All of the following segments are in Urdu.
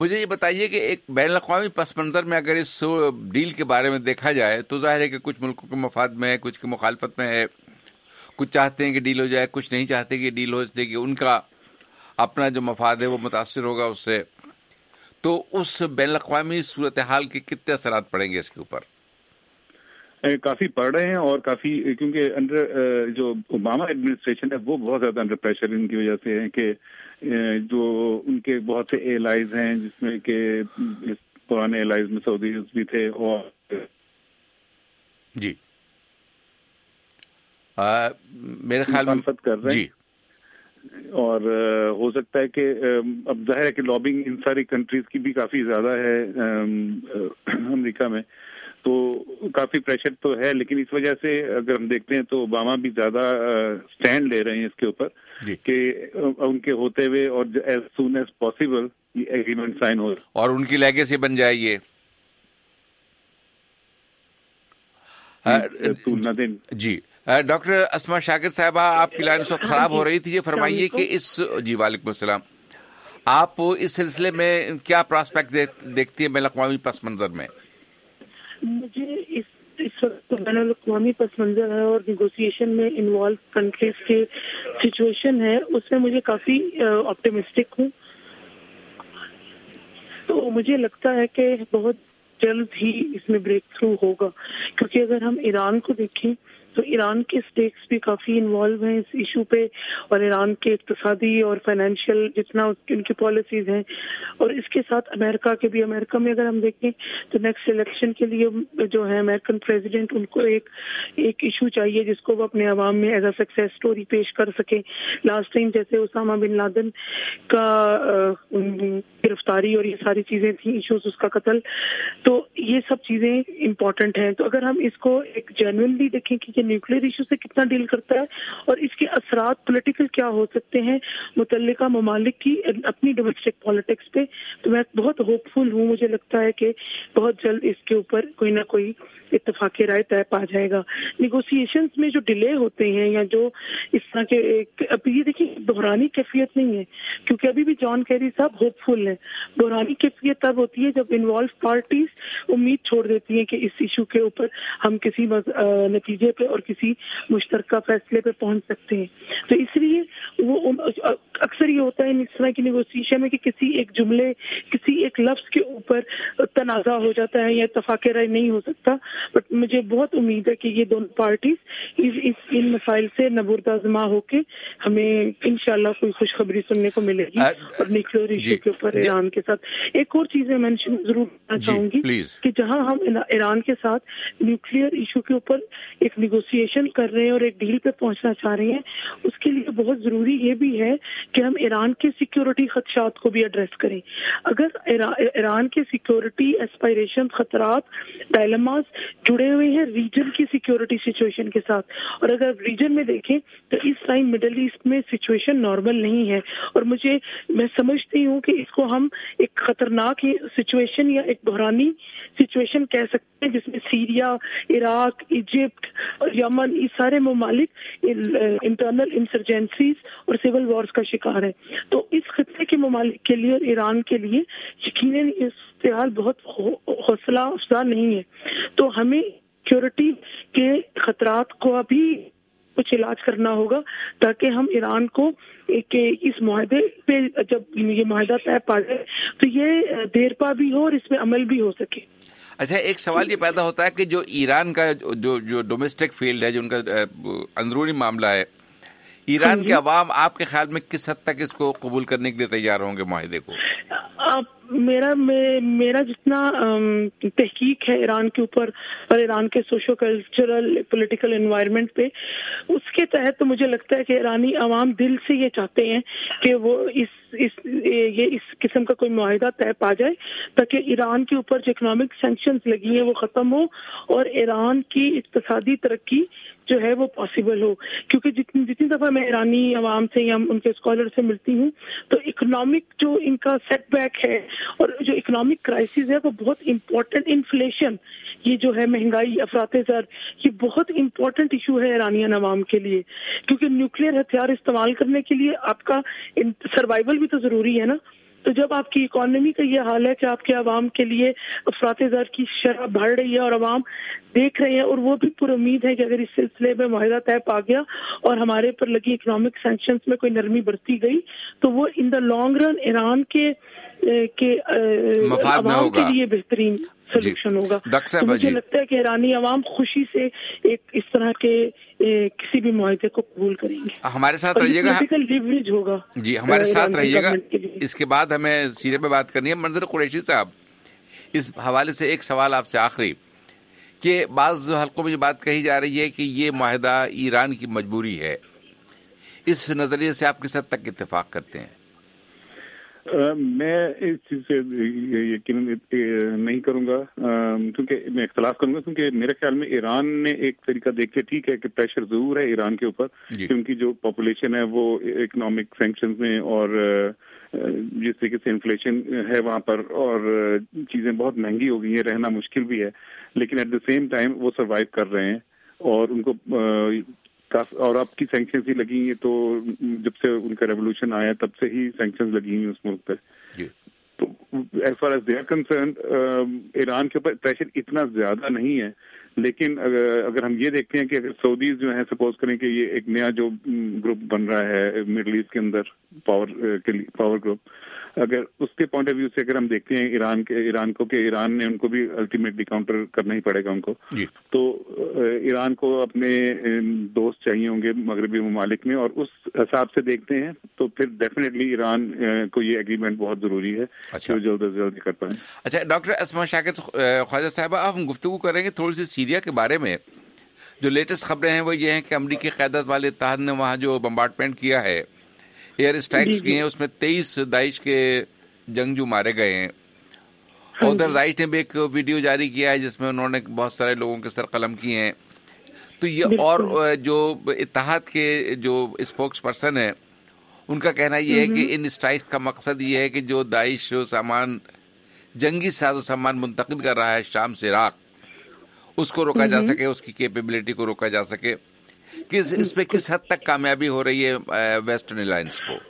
مجھے یہ بتائیے کہ ایک بین الاقوامی پس منظر میں اگر اس ڈیل کے بارے میں دیکھا جائے تو ظاہر ہے کہ کچھ ملکوں کے مفاد میں ہے، کچھ کے مخالفت میں ہے، کچھ چاہتے ہیں کہ ڈیل ہو جائے، کچھ نہیں چاہتے کہ ڈیل ہو، اس لیے کہ ان کا اپنا جو مفاد ہے وہ متاثر ہوگا اس سے. تو اس بین الاقوامی صورتحال کے کتنے اثرات پڑیں گے اس کے اوپر؟ کافی پڑھ رہے ہیں، اور کافی، کیونکہ انڈر جو اوباما ایڈمنسٹریشن ہے وہ بہت زیادہ انڈر پریشر ان کی وجہ سے ہے کہ جو ان کے بہت سے ایلائز ہیں، جس میں کہ اس پرانے ایلائز میں سعودیز بھی تھے، اور جی میرے خیال میں مخالفت کر رہے ہیں. جی، اور ہو سکتا ہے کہ اب ظاہر ہے کہ لابنگ ان ساری کنٹریز کی بھی کافی زیادہ ہے امریکہ میں، تو کافی پریشر تو ہے. لیکن اس وجہ سے اگر ہم دیکھتے ہیں تو اوباما بھی زیادہ سٹینڈ لے رہے ہیں اس کے اوپر کہ ان کے ہوتے ہوئے اور ایز سون ایز پاسبل یہ ایگریمنٹ سائن ہو، اور ان کی لیگیسی بن جائے یہ. جی ڈاکٹر اسما شاکر صاحبہ، آپ کی لائن اس وقت خراب ہو رہی تھی، یہ فرمائیے کہ جی وعلیکم السلام، آپ اس سلسلے میں کیا پراسپیکٹ دیکھتی ہیں بین الاقوامی پس منظر میں؟ مجھے اس وقت بین الاقوامی پس منظر ہے اور نیگوسیشن میں انوالو کنٹریز کے سچویشن ہے، اس میں مجھے کافی آپٹیمسٹک ہوں. تو مجھے لگتا ہے کہ بہت جلد ہی اس میں بریک تھرو ہوگا، کیونکہ اگر ہم ایران کو دیکھیں تو ایران کے اسٹیکس بھی کافی انوالو ہیں اس ایشو پہ، اور ایران کے اقتصادی اور فائنینشیل جتنا ان کی پالیسیز ہیں، اور اس کے ساتھ امریکہ کے بھی. امریکہ میں اگر ہم دیکھیں تو نیکسٹ الیکشن کے لیے جو ہے امریکن پریزیڈنٹ، ان کو ایک ایشو چاہیے جس کو وہ اپنے عوام میں ایز اے سکسیس سٹوری پیش کر سکے. لاسٹ ٹائم جیسے اسامہ بن لادن کا گرفتاری اور یہ ساری چیزیں تھیں، ایشوز، اس کا قتل، تو یہ سب چیزیں امپورٹنٹ ہیں. تو اگر ہم اس کو ایک جینوئنلی دیکھیں کہ نیوکلیئر ایشو سے کتنا ڈیل کرتا ہے اور اس کے اثرات پولیٹیکل کیا ہو سکتے ہیں متعلقہ ممالک کی اپنی ڈومیسٹک پالیٹکس پہ، تو میں بہت ہوپ فل ہوں. مجھے لگتا ہے کہ بہت جلد اس کے اوپر کوئی نہ کوئی اتفاق رائے طے پا جائے گا. نیگوسیشنز میں جو ڈیلے ہوتے ہیں یا جو اس طرح کے، اب یہ دیکھیں بحرانی کیفیت نہیں ہے، کیونکہ ابھی بھی جان کیری صاحب ہوپ فل ہے. بحرانی کیفیت تب ہوتی ہے جب انوالو پارٹیز امید چھوڑ دیتی ہیں کہ اس ایشو کے اوپر ہم کسی نتیجے پہ اور کسی مشترکہ فیصلے پہ پہنچ سکتے ہیں. تو اس لیے وہ اکثر یہ ہوتا ہے اس طرح کی نیگوسیشن میں کہ کسی ایک جملے، کسی ایک لفظ کے اوپر تنازع ہو جاتا ہے یا اتفاق رائے نہیں ہو سکتا. بٹ مجھے بہت امید ہے کہ یہ دونوں پارٹیز ان مسائل سے نبردازما ہو کے ہمیں انشاءاللہ کوئی خوشخبری سننے کو ملے گی. اور نیوکلیئر ایشو کے اوپر ایران کے ساتھ ایک اور چیز میں مینشن ضرور کرنا چاہوں گی کہ جہاں ہم ایران کے ساتھ نیوکلیئر ایشو کے اوپر ایک نیگوسیشن کر رہے ہیں اور ایک ڈیل پہ پہنچنا چاہ رہے ہیں، اس کے لیے بہت ضروری یہ بھی ہے کہ ہم ایران کے سیکیورٹی خدشات کو بھی ایڈریس کریں. اگر ایران کے سیکیورٹی ایسپائریشن، خطرات، ڈائلماز جڑے ہوئے ہیں ریجن کی سیکیورٹی سچویشن کے ساتھ، اور اگر ریجن میں دیکھیں تو اس ٹائم مڈل ایسٹ میں سچویشن نارمل نہیں ہے، اور میں سمجھتی ہوں کہ اس کو ہم ایک خطرناک سچویشن یا ایک بحرانی سچویشن کہہ سکتے ہیں، جس میں سیریا، عراق، ایجپٹ اور یمن، یہ سارے ممالک انٹرنل انسرجنسیز اور سول وارز کا شکار ہیں. تو اس خطے کے ممالک کے لیے اور ایران کے لیے یقیناً اس صورتحال بہت حوصلہ افزا نہیں ہے. تو ہمیں سیکورٹی کے خطرات کو ابھی کچھ علاج کرنا ہوگا تاکہ ہم ایران کو اس معاہدے پہ جب یہ معاہدہ طے پا جائے تو یہ دیر پا بھی ہو اور اس میں عمل بھی ہو سکے. اچھا، ایک سوال یہ پیدا ہوتا ہے کہ جو ایران کا جو ڈومیسٹک فیلڈ ہے، جو ان کا اندرونی معاملہ ہے، ایران کے عوام آپ کے خیال میں کس حد تک اس کو قبول کرنے کے لیے تیار ہوں گے معاہدے کو؟ میرا جتنا تحقیق ہے ایران کے اوپر اور ایران کے سوشو کلچرل پولیٹیکل انوائرمنٹ پہ، اس کے تحت تو مجھے لگتا ہے کہ ایرانی عوام دل سے یہ چاہتے ہیں کہ وہ اس قسم کا کوئی معاہدہ طے پا جائے تاکہ ایران کے اوپر جو اکنامک سینکشنز لگی ہیں وہ ختم ہو اور ایران کی اقتصادی ترقی جو ہے وہ پاسبل ہو. کیونکہ جتنی دفعہ میں ایرانی عوام سے یا ان کے اسکالر سے ملتی ہوں تو اکنامک جو ان کا سیٹ بیک ہے اور جو اکنامک کرائسس ہے وہ بہت امپورٹنٹ، انفلیشن، یہ جو ہے مہنگائی، افراط زر، یہ بہت امپورٹنٹ ایشو ہے ایرانین عوام کے لیے. کیونکہ نیوکلیئر ہتھیار استعمال کرنے کے لیے آپ کا سروائیول بھی تو ضروری ہے نا. تو جب آپ کی اکانومی کا یہ حال ہے کہ آپ کے عوام کے لیے افراط زر کی شرح بڑھ رہی ہے اور عوام دیکھ رہے ہیں اور وہ بھی پر امید ہے کہ اگر اس سلسلے میں معاہدہ طے پا گیا اور ہمارے پر لگی اکنامک سینکشنز میں کوئی نرمی برتی گئی تو وہ ان دا لانگ رن ایران کے عوام کے لیے بہترین سولوشن ہوگا. تو مجھے لگتا ہے کہ ایرانی عوام خوشی سے ایک اس طرح کے کسی بھی معاہدے کو قبول کریں گے. ہمارے ساتھ رہیے گا لیوریج ہوگا. جی ہمارے ساتھ رہیے گا. اس کے بعد ہمیں سیرے پہ بات کرنی ہے. منظر قریشی صاحب, اس حوالے سے ایک سوال آپ سے آخری, کہ بعض حلقوں میں یہ بات کہی جا رہی ہے کہ یہ معاہدہ ایران کی مجبوری ہے, اس نظریے سے آپ کس حد تک اتفاق کرتے ہیں؟ میں اس چیز سے یقین نہیں کروں گا, کیونکہ میں اختلاف کروں گا, کیونکہ میرے خیال میں ایران نے ایک طریقہ دیکھ کے, ٹھیک ہے کہ پریشر ضرور ہے ایران کے اوپر, کیونکہ جو پاپولیشن ہے وہ اکنامک سینکشنز میں اور جس طریقے سے انفلیشن ہے وہاں پر اور چیزیں بہت مہنگی ہو گئی ہیں, رہنا مشکل بھی ہے, لیکن ایٹ دا سیم ٹائم وہ سروائیو کر رہے ہیں اور ان کو اور اب کی سینکشنز ہی لگی ہیں. تو جب سے ان کا ریولوشن آیا تب سے ہی سینکشنز لگی ہیں اس ملک پہ. تو as far as they are concerned Iran کے اوپر پریشر اتنا زیادہ نہیں ہے, لیکن اگر ہم یہ دیکھتے ہیں کہ اگر سعودیز جو ہیں, سپوز کریں کہ یہ ایک نیا جو گروپ بن رہا ہے مڈل ایسٹ کے اندر پاور گروپ, اگر اس کے پوائنٹ آف ویو سے اگر ہم دیکھتے ہیں ایران کو کہ ایران نے ان کو بھی الٹیمیٹلی کاؤنٹر کرنا ہی پڑے گا ان کو, تو ایران کو اپنے دوست چاہیے ہوں گے مغربی ممالک میں, اور اس حساب سے دیکھتے ہیں تو پھر ڈیفینیٹلی ایران کو یہ ایگریمنٹ بہت ضروری ہے کہ وہ جلد از جلد کر پائیں. اچھا ڈاکٹر اسما شاکر خواجہ صاحبہ, اب ہم گفتگو کریں گے تھوڑی سی سیریا کے بارے میں. جو لیٹسٹ خبریں ہیں وہ یہ ہیں کہ امریکی قیادت والے اتحاد نے وہاں جو بمبارڈمنٹ کیا ہے, ایئر اسٹرائکس کی ہیں, اس میں 23 داعش کے جنگجو مارے گئے ہیں. اور ادھر داعش نے بھی ایک ویڈیو جاری کیا ہے جس میں انہوں نے بہت سارے لوگوں کے سر قلم کیے ہیں. تو یہ اور جو اتحاد کے جو اسپوکس پرسن ہیں ان کا کہنا یہ ہے کہ ان اسٹرائکس کا مقصد یہ ہے کہ جو داعش سامان جنگی ساز و سامان منتقل کر رہا ہے شام سے عراق, اس کو روکا جا سکے, اس کی کیپیبلٹی کو روکا جا سکے. اس پہ کس حد تک کامیابی ہو رہی ہے ویسٹرن الائنس کو؟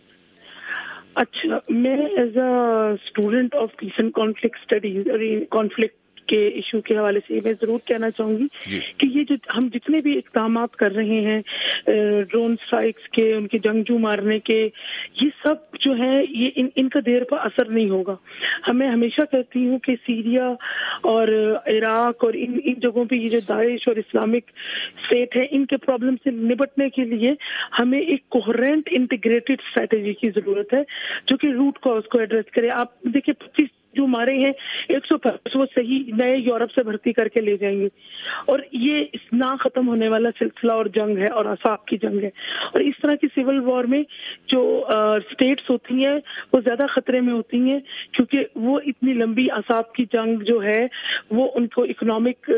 اچھا, میں as a student of peace and conflict studies اور کانفلکٹ کے ایشو کے حوالے سے میں ضرور کہنا چاہوں گی کہ یہ جو ہم جتنے بھی اقدامات کر رہے ہیں, ڈرون اسٹرائکس کے, ان کے جنگجو مارنے کے, یہ سب جو ہے یہ ان کا دیر پر اثر نہیں ہوگا. میں ہمیشہ کہتی ہوں کہ سیریا اور عراق اور ان جگہوں پہ یہ جو داعش اور اسلامک اسٹیٹ ہے, ان کے پرابلم سے نپٹنے کے لیے ہمیں ایک کوہرنٹ انٹیگریٹڈ اسٹریٹجی کی ضرورت ہے جو کہ روٹ کاز کو ایڈریس کرے. آپ دیکھیں 25 جو مارے ہیں 150 وہ صحیح نئے یورپ سے بھرتی کر کے لے جائیں گے, اور یہ نہ ختم ہونے والا سلسلہ اور جنگ ہے اور اعصاب کی جنگ ہے. اور اس طرح کی سول وار میں جو اسٹیٹس ہوتی ہیں وہ زیادہ خطرے میں ہوتی ہیں, کیونکہ وہ اتنی لمبی اعصاب کی جنگ جو ہے وہ ان کو اکنامک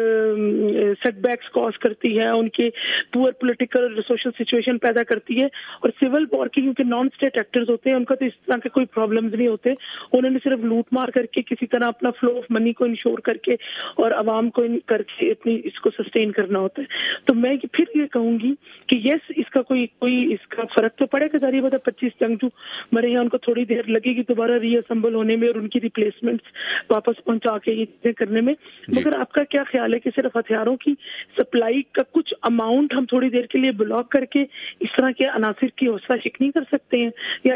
سیٹ بیکس کاز کرتی ہے, ان کے پور پولیٹیکل سوشل سچویشن پیدا کرتی ہے. اور سول وار کی کیونکہ نان اسٹیٹ ایکٹرز ہوتے ہیں ان کا تو اس طرح کے کوئی پرابلمز نہیں ہوتے, انہوں نے صرف لوٹ مار کر کے کسی طرح اپنا فلو آف منی کو انشور کر کے اور عوام کو کر کے اپنی اس کو سسٹین کرنا ہوتا ہے. تو میں پھر یہ کہوں گی کہ یس اس کا کوئی اس کا فرق تو پڑے گا, ظاہر بات ہے 25 جنگجو مرے ہیں, ان کو تھوڑی دیر لگے گی دوبارہ ری اسمبل ہونے میں اور ان کی ریپلیسمنٹس واپس پہنچا کے یہ چیزیں کرنے میں. مگر آپ کا کیا خیال ہے کہ صرف ہتھیاروں کی سپلائی کا کچھ اماؤنٹ ہم تھوڑی دیر کے لیے بلاک کر کے اس طرح کے عناصر کی حوصلہ شکنی کر سکتے ہیں, یا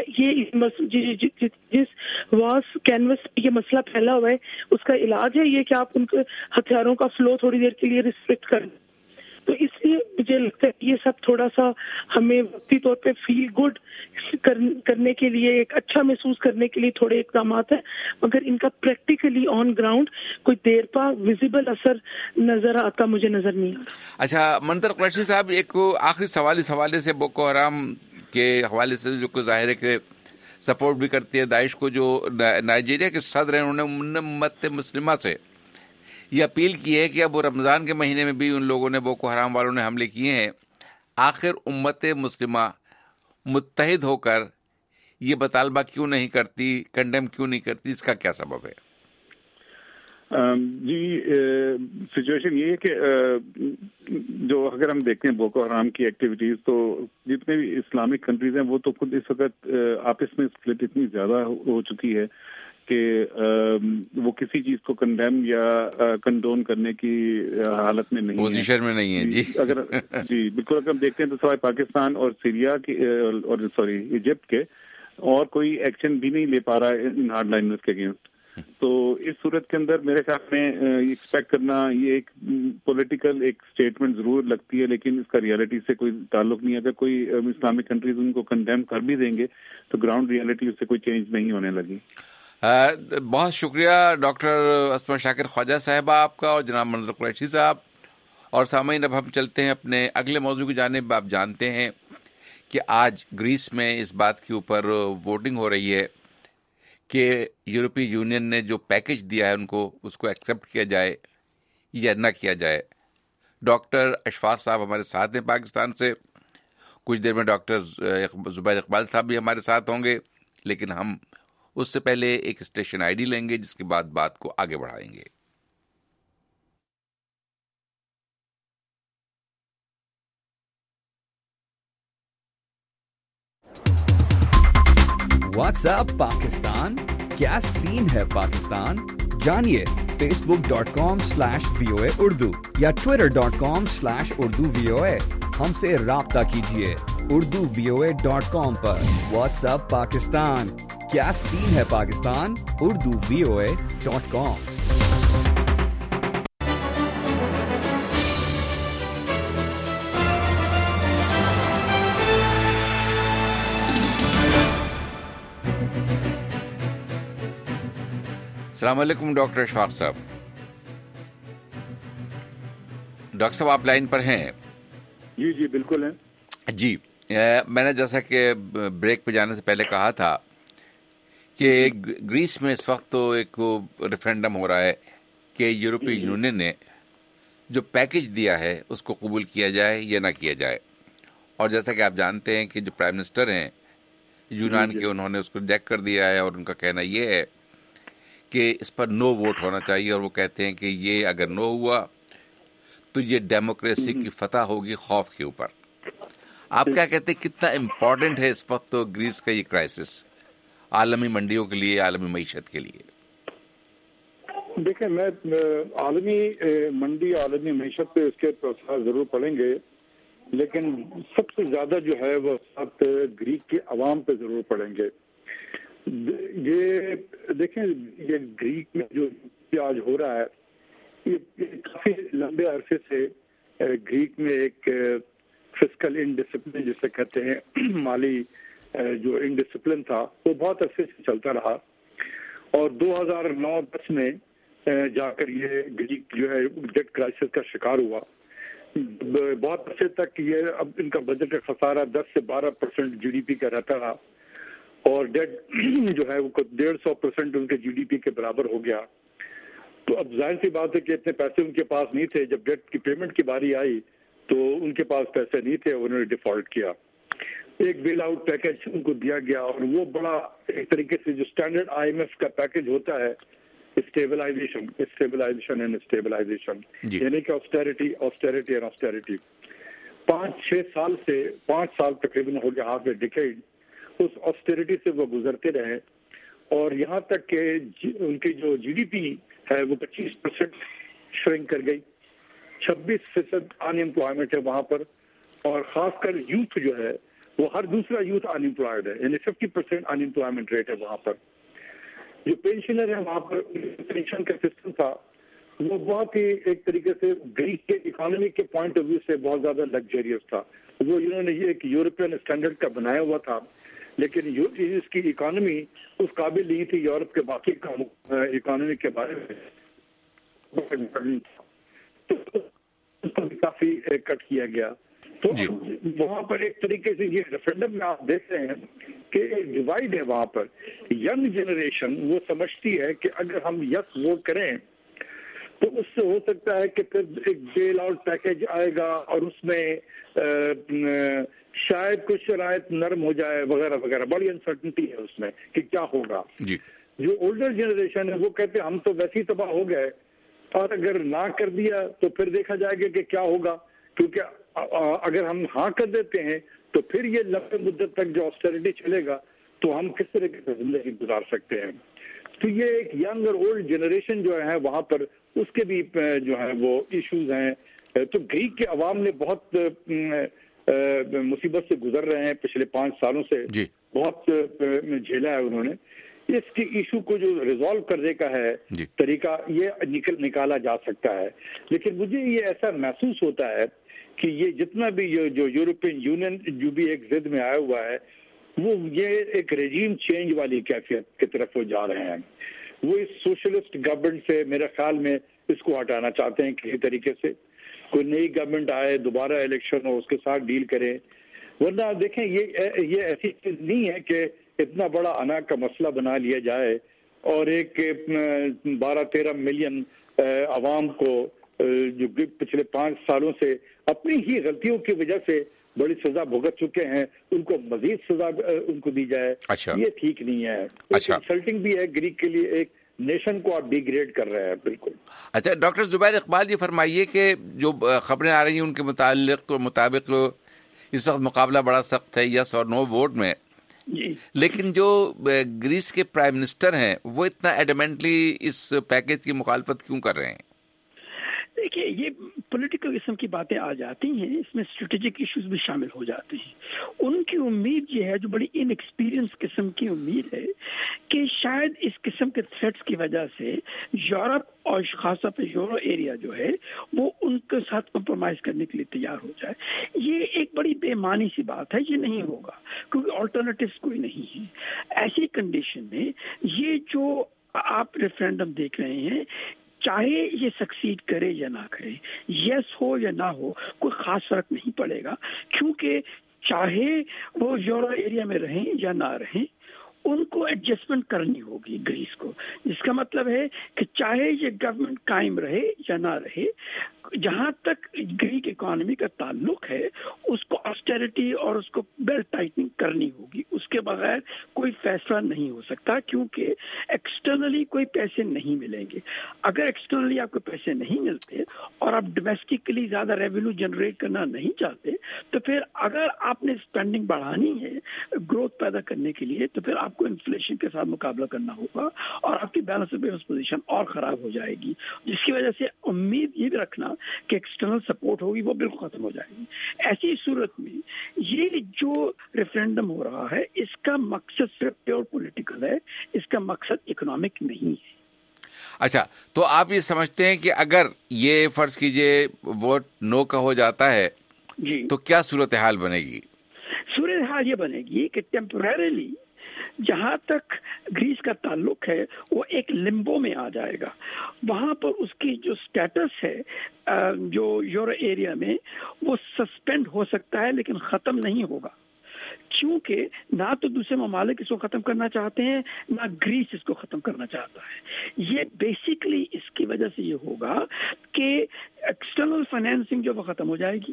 یہ جس واس کینوس یہ مسئلہ پھیلا ہوا ہے اس کا علاج ہے یہ کہ آپ ان کے ہتھیاروں کا فلو تھوڑی دیر کے لیے ریسٹرکٹ کر دیں؟ تو اس لیے مجھے لگتا ہے یہ سب تھوڑا سا ہمیں وقتی طور پہ فیل گڈ کرنے کے لیے, ایک اچھا محسوس کرنے کے لیے تھوڑے اقدامات ہیں, مگر ان کا پریکٹیکلی آن گراؤنڈ کوئی دیر پا ویزیبل اثر نظر آتا مجھے نظر نہیں آتا. اچھا منظر قریشی صاحب, ایک آخری سوال اس حوالے سے بوکو حرام کے حوالے سے جو ظاہر ہے کہ سپورٹ بھی کرتی ہے داعش کو, جو نائجیریا کے صدر ہیں انہوں نے امت مسلمہ سے یہ اپیل کی ہے کہ اب رمضان کے مہینے میں بھی ان لوگوں نے بوکو حرام والوں نے حملے کیے ہیں, آخر امت مسلمہ متحد ہو کر یہ مطالبہ کیوں نہیں کرتی, کنڈیم کیوں نہیں کرتی, اس کا کیا سبب ہے؟ جی سچویشن یہ ہے کہ جو اگر ہم دیکھیں بوکو حرام کی ایکٹیویٹیز تو جتنے بھی اسلامک کنٹریز ہیں وہ تو خود اس وقت آپس میں اسپلٹ اتنی زیادہ ہو چکی ہے کہ وہ کسی چیز کو کنڈیم یا کنڈون کرنے کی حالت میں نہیں ہے، پوزیشن میں نہیں ہے. جی اگر جی بالکل اگر ہم دیکھتے ہیں تو سوائے پاکستان اور سیریا کی اور ایجپٹ کے اور کوئی ایکشن بھی نہیں لے پا رہا ہے ان ہارڈ لائنرز کے اگینسٹ. تو اس صورت کے اندر میرے خیال میں ایکسپیکٹ کرنا یہ ایک پولیٹیکل ایک اسٹیٹمنٹ ضرور لگتی ہے، لیکن اس کا ریالٹی سے کوئی تعلق نہیں. اگر کوئی اسلامک کنٹریز ان کو کنڈیم کر بھی دیں گے تو گراؤنڈ ریالٹی اس سے کوئی چینج نہیں ہونے لگی. بہت شکریہ ڈاکٹر اسما شاکر خواجہ صاحبہ آپ کا اور جناب منظر قریشی صاحب. اور سامعین اب ہم چلتے ہیں اپنے اگلے موضوع کی جانب. آپ جانتے ہیں کہ آج گریس میں اس بات کے اوپر ووٹنگ ہو رہی ہے کہ یورپی یونین نے جو پیکج دیا ہے ان کو اس کو ایکسیپٹ کیا جائے یا نہ کیا جائے. ڈاکٹر اشفاق صاحب ہمارے ساتھ ہیں پاکستان سے. کچھ دیر میں ڈاکٹر زبیر اقبال صاحب بھی ہمارے ساتھ ہوں گے، لیکن ہم اس سے پہلے ایک اسٹیشن آئی ڈی لیں گے جس کے بعد بات کو آگے بڑھائیں گے. واٹس ایپ پاکستان، کیا سین ہے پاکستان؟ جانیے facebook.com/VOA Urdu یا twitter.com/Urdu VOA. ہم سے رابطہ کیجیے urduvoa.com پر. واٹس ایپ پاکستان، کیا سین ہے پاکستان؟ urduvoa.com. السلام علیکم ڈاکٹر اشفاق صاحب. ڈاکٹر صاحب آپ لائن پر ہیں؟ جی جی بالکل ہیں. جی میں نے جیسا کہ بریک پہ جانے سے پہلے کہا تھا کہ گریس میں اس وقت تو ایک ریفرینڈم ہو رہا ہے کہ یورپی یونین نے جو پیکج دیا ہے اس کو قبول کیا جائے یا نہ کیا جائے. اور جیسا کہ آپ جانتے ہیں کہ جو پرائم منسٹر ہیں یونان کے، انہوں نے اس کو ریجیکٹ کر دیا ہے اور ان کا کہنا یہ ہے کہ اس پر نو ووٹ ہونا چاہیے. اور وہ کہتے ہیں کہ یہ اگر نو ہوا تو یہ ڈیموکریسی کی فتح ہوگی خوف کے اوپر. آپ کیا کہتے ہیں کتنا امپورٹنٹ ہے اس وقت تو گریس کا یہ کرائسس عالمی منڈیوں کے لیے، عالمی معیشت کے لیے؟ دیکھیں میں عالمی منڈی، عالمی معیشت پہ اس کے اثرات ضرور پڑیں گے، لیکن سب سے زیادہ جو ہے وہ اثرات گریک کے عوام پہ ضرور پڑیں گے. یہ دیکھیں یہ گریک میں جو آج ہو رہا ہے یہ کافی لمبے عرصے سے گریک میں ایک فسکل انڈسپلن جسے کہتے ہیں، مالی جو انڈسپلن تھا وہ بہت عرصے سے چلتا رہا. اور 2009-10 میں جا کر یہ گریک جو ہے ڈیٹ کرائسس کا شکار ہوا. بہت عرصے تک یہ اب ان کا بجٹ کا خسارہ 10 سے 12% جی ڈی پی کا رہتا رہا اور ڈیٹ جو ہے وہ 150% ان کے جی ڈی پی کے برابر ہو گیا. تو اب ظاہر سی بات ہے کہ اتنے پیسے ان کے پاس نہیں تھے. جب ڈیٹ کی پیمنٹ کی باری آئی تو ان کے پاس پیسے نہیں تھے، انہوں نے ڈیفالٹ کیا. ایک بیل آؤٹ پیکج ان کو دیا گیا اور وہ بڑا ایک طریقے سے جو اسٹینڈرڈ آئی ایم ایف کا پیکج ہوتا ہے اسٹیبلائزیشن اینڈ اسٹیبلائزیشن، یعنی کہ آسٹیریٹی اینڈ آسٹیریٹی. 5 سال تقریباً ہو گیا، ہاف اے ڈیکیڈ اس آسٹیریٹی سے وہ گزرتے رہے اور یہاں تک کہ ان کی جو جی ڈی پی ہے وہ 25% شرنک کر گئی. 26% ان امپلائمنٹ ہے وہاں پر، اور خاص کر یوتھ جو ہے وہ ہر دوسرا یوتھ ان امپلائڈ ہے، یعنی 50% ان امپلائمنٹ ریٹ ہے وہاں پر. جو پینشنر ہے وہاں پر پینشن کا سسٹم تھا وہ بہت ہی ایک طریقے سے گریک کے اکانومی کے پوائنٹ آف ویو سے بہت زیادہ لگزریس تھا. وہ انہوں نے یہ ایک یورپین اسٹینڈرڈ کا بنایا ہوا تھا، لیکن اس کی اکانومی اس قابل نہیں تھی یورپ کے باقی اکانومی کے بارے میں، تو اس کو بھی کافی کٹ کیا گیا. تو وہاں پر ایک طریقے سے یہ ریفرینڈم میں آپ دیکھ رہے ہیں کہ ایک ڈیوائڈ ہے وہاں پر. ینگ جنریشن وہ سمجھتی ہے کہ اگر ہم یس ووٹ کریں تو اس سے ہو سکتا ہے کہ پھر ایک بیل آؤٹ پیکج آئے گا اور اس میں شاید کچھ شرائط نرم ہو جائے وغیرہ وغیرہ. بڑی انسرٹنٹی ہے اس میں کہ کیا ہوگا. جو اولڈر جنریشن ہے وہ کہتے ہیں ہم تو ویسے ہی تباہ ہو گئے، اور اگر نہ کر دیا تو پھر دیکھا جائے گا کہ کیا ہوگا، کیونکہ اگر ہم ہاں کر دیتے ہیں تو پھر یہ لمبے مدت تک جو آسٹیرٹی چلے گا تو ہم کس طرح کی زندگی گزار سکتے ہیں. تو یہ ایک ینگ اور اولڈ جنریشن جو ہے وہاں پر اس کے بھی جو ہے وہ ایشوز ہیں. تو گریک کے عوام نے بہت مصیبت سے گزر رہے ہیں پچھلے 5 سالوں سے، بہت جھیلا ہے انہوں نے. اس کی ایشو کو جو ریزالو کرنے کا ہے طریقہ یہ نکالا جا سکتا ہے، لیکن مجھے یہ ایسا محسوس ہوتا ہے کہ یہ جتنا بھی جو یورپین یونین جو بھی ایک ضد میں آیا ہوا ہے وہ یہ ایک رجیم چینج والی کیفیت کی طرف وہ جا رہے ہیں. وہ اس سوشلسٹ گورنمنٹ سے میرے خیال میں اس کو ہٹانا چاہتے ہیں کسی طریقے سے. کوئی نئی گورنمنٹ آئے، دوبارہ الیکشن ہو، اس کے ساتھ ڈیل کریں. ورنہ دیکھیں یہ ایسی چیز نہیں ہے کہ اتنا بڑا انا کا مسئلہ بنا لیا جائے اور ایک 12-13 ملین عوام کو جو پچھلے 5 سالوں سے اپنی ہی غلطیوں کی وجہ سے بڑی سزا بھگت چکے ہیں ان کو مزید سزا ان کو دی جائے. یہ ٹھیک نہیں ہے. انسلٹنگ بھی ہے گریک کے لیے، ایک نیشن کو آپ ڈی گریڈ کر رہے ہیں. بالکل. اچھا ڈاکٹر زبیر اقبال یہ فرمائیے کہ جو خبریں آ رہی ہیں ان کے مطابق اس وقت مقابلہ بڑا سخت ہے یس اور نو ووٹ میں، لیکن جو گریس کے پرائم منسٹر ہیں وہ اتنا ایڈمنٹلی اس پیکیج کی مخالفت کیوں کر رہے ہیں؟ دیکھیے یہ پولیٹیکل قسم کی باتیں آ جاتی ہیں، اس میں اسٹریٹجک ایشوز بھی شامل ہو جاتے ہیں. ان کی امید یہ ہے، جو بڑی ان ایکسپیرینس قسم کی امید ہے کہ شاید اس قسم کے تھریٹس کی وجہ سے یورپ اور خاص طور پہ یورو ایریا جو ہے وہ ان کے ساتھ کمپرومائز کرنے کے لیے تیار ہو جائے. یہ ایک بڑی بے معنی سی بات ہے، یہ نہیں ہوگا کیونکہ آلٹرنیٹیوز کوئی نہیں ہے. ایسی کنڈیشن میں یہ جو آپ ریفرینڈم دیکھ رہے ہیں، چاہے یہ سکسیڈ کرے یا نہ کرے، یس ہو یا نہ ہو، کوئی خاص فرق نہیں پڑے گا، کیونکہ چاہے وہ یورو ایریا میں رہیں یا نہ رہیں ان کو ایڈجسٹمنٹ کرنی ہوگی گریس کو. جس کا مطلب ہے کہ چاہے یہ گورنمنٹ قائم رہے یا نہ رہے، جہاں تک گریک اکانومی کا تعلق ہے اس کو آسٹیرٹی اور اس کو بیلٹ ٹائٹنگ کرنی ہوگی. اس کے بغیر کوئی فیصلہ نہیں ہو سکتا، کیونکہ ایکسٹرنلی کوئی پیسے نہیں ملیں گے. اگر ایکسٹرنلی آپ کو پیسے نہیں ملتے اور آپ ڈومیسٹکلی زیادہ ریونیو جنریٹ کرنا نہیں چاہتے، تو پھر اگر آپ نے اسپینڈنگ بڑھانی ہے گروتھ پیدا کرنے کے لیے، تو پھر آپ کو انفلیشن کے ساتھ مقابلہ کرنا ہوگا اور آپ کی بیلنس آف پیمنٹس پوزیشن اور خراب ہو جائے گی، جس کی وجہ سے امید یہ بھی رکھنا کہ ایکسٹرنل سپورٹ ہوگی وہ بالکل ختم ہو جائے گی. ایسی صورت میں یہ جو ریفرینڈم ہو رہا ہے اس کا مقصد صرف پیور پولیٹیکل ہے، اس کا مقصد اکنامک نہیں ہے. اچھا تو آپ یہ سمجھتے ہیں کہ اگر یہ فرض کیجئے ووٹ نو کا ہو جاتا ہے تو کیا صورتحال بنے گی؟ صورتحال یہ بنے گی کہ ٹیمپوریریلی جہاں تک گریس کا تعلق ہے وہ ایک لمبو میں آ جائے گا. وہاں پر اس کی جو سٹیٹس ہے جو یورو ایریا میں وہ سسپینڈ ہو سکتا ہے لیکن ختم نہیں ہوگا، کیونکہ نہ تو دوسرے ممالک اس کو ختم کرنا چاہتے ہیں نہ گریس اس کو ختم کرنا چاہتا ہے. یہ بیسیکلی اس کی وجہ سے یہ ہوگا کہ ایکسٹرنل فائنینسنگ جو وہ ختم ہو جائے گی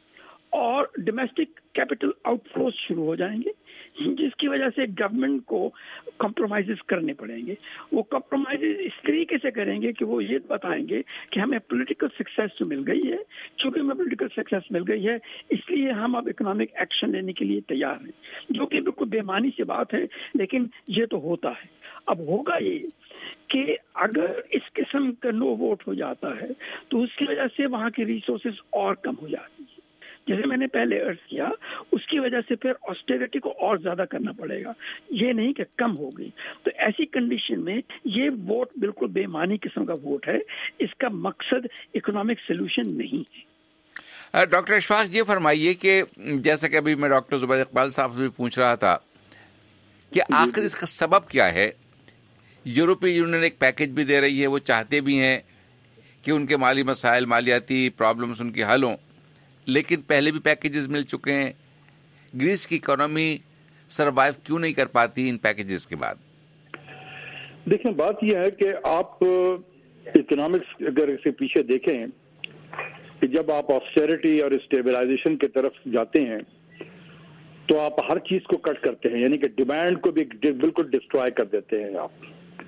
اور ڈومیسٹک کیپٹل آؤٹ فلوز شروع ہو جائیں گے، جس کی وجہ سے گورنمنٹ کو کمپرومائزز کرنے پڑیں گے. وہ کمپرومائزز اس طریقے سے کریں گے کہ وہ یہ بتائیں گے کہ ہمیں پولیٹیکل سکسیس تو مل گئی ہے، چونکہ ہمیں پولیٹیکل سکسیس مل گئی ہے اس لیے ہم اب اکنامک ایکشن لینے کے لیے تیار ہیں، جو کہ بالکل بے معنی سی بات ہے لیکن یہ تو ہوتا ہے. اب ہوگا یہ کہ اگر اس قسم کا نو ووٹ ہو جاتا ہے تو اس کی وجہ سے وہاں کے ریسورسز اور کم ہو جاتی ہیں، جیسے میں نے پہلے عرض کیا. اس کی وجہ سے پھر آسٹیرٹی کو اور زیادہ کرنا پڑے گا، یہ نہیں کہ کم ہو گئی. تو ایسی کنڈیشن میں یہ ووٹ بالکل بے معنی قسم کا ووٹ ہے، اس کا مقصد اکنامک سولوشن نہیں ہے. ڈاکٹر اشفاق یہ فرمائیے کہ جیسا کہ ابھی میں ڈاکٹر زبیر اقبال صاحب سے بھی پوچھ رہا تھا کہ آخر اس کا سبب کیا ہے. یورپی یونین ایک پیکیج بھی دے رہی ہے، وہ چاہتے بھی ہیں کہ ان کے مالی مسائل، مالیاتی پرابلمس ان کی حل ہوں، لیکن پہلے بھی پیکیجز مل چکے ہیں. گریس کی اکانومی سروائیو کیوں نہیں کر پاتی ان پیکیجز کے بعد؟ دیکھیں بات یہ ہے کہ آپ اکنامکس اگر اسے پیچھے دیکھیں کہ جب آپ آسٹیرٹی اور اسٹیبلائزیشن کی طرف جاتے ہیں تو آپ ہر چیز کو کٹ کرتے ہیں، یعنی کہ ڈیمانڈ کو بھی بالکل ڈسٹرائے کر دیتے ہیں آپ.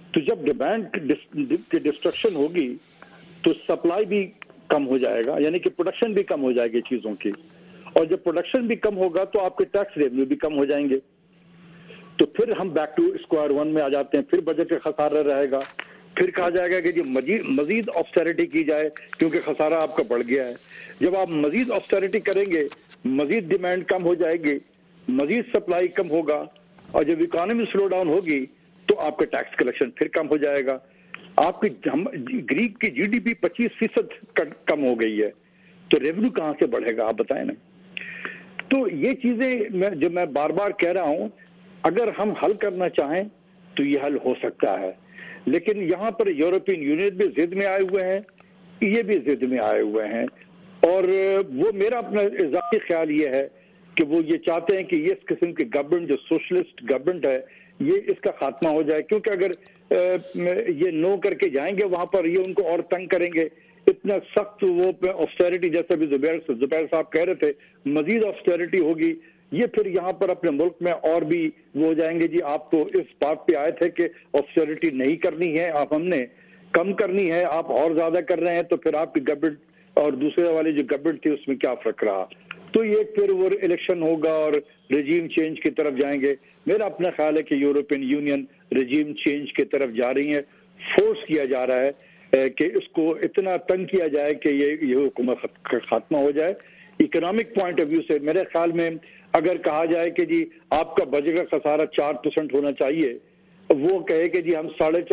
तो जब डिमांड की डिस्ट्रक्शन होगी तो सप्लाई भी कम हो जाएगा, यानी कि प्रोडक्शन भी कम हो जाएगी चीजों की, और जब प्रोडक्शन भी कम होगा तो आपके टैक्स रेवेन्यू भी कम हो जाएंगे। तो फिर हम बैक टू स्क्वायर वन में आ जाते हैं, फिर बजट का खसारा रहेगा, फिर कहा जाएगा कि जी मजीद ऑस्टेरिटी की जाए क्योंकि खसारा आपका बढ़ गया है। जब आप मजीद ऑस्टेरिटी करेंगे, मजीद डिमांड कम हो जाएगी, मजीद सप्लाई कम होगा, और जब इकोनॉमी स्लो डाउन होगी तो आपका टैक्स कलेक्शन फिर कम हो जाएगा। आपकी ग्रीक की जीडीपी 25% कम हो गई है, तो रेवेन्यू कहां से बढ़ेगा आप बताएं ना। तो ये चीजें जो मैं बार बार कह रहा हूं, अगर हम हल करना चाहें तो ये हल हो सकता है, लेकिन यहाँ पर यूरोपियन यूनियन भी जिद में आए हुए हैं, ये भी जिद में आए हुए हैं, और वो मेरा अपना इजाफी ख्याल ये है कि वो ये चाहते हैं कि ये इस किस्म की गवर्नमेंट जो सोशलिस्ट गवर्नमेंट है ये इसका खात्मा हो जाए, क्योंकि अगर ये नो करके जाएंगे वहां पर ये उनको और तंग करेंगे, इतना सख्त वो ऑस्टेरिटी, जैसे भी जुबैर साहब कह रहे थे, मजीद ऑस्टेरिटी होगी, ये फिर यहाँ पर अपने मुल्क में और भी वो हो जाएंगे जी आप तो इस बात पे आए थे कि ऑस्टेरिटी नहीं करनी है, आप हमने कम करनी है, आप और ज्यादा कर रहे हैं, तो फिर आपकी गवर्नमेंट और दूसरे वाली जो गवर्नमेंट थी उसमें क्या फर्क रहा। तो ये फिर वो इलेक्शन होगा और रेजीम चेंज की तरफ जाएंगे। मेरा अपना ख्याल है कि यूरोपियन यूनियन रेजीम चेंज की तरफ जा रही है, फोर्स किया जा रहा है कि इसको इतना तंग किया जाए कि ये हुकूमत खात्मा हो जाए। इकोनॉमिक पॉइंट ऑफ व्यू से मेरे ख्याल में अगर कहा जाए कि जी आपका बजट का खसारा 4% होना चाहिए, वो कहे कि जी हम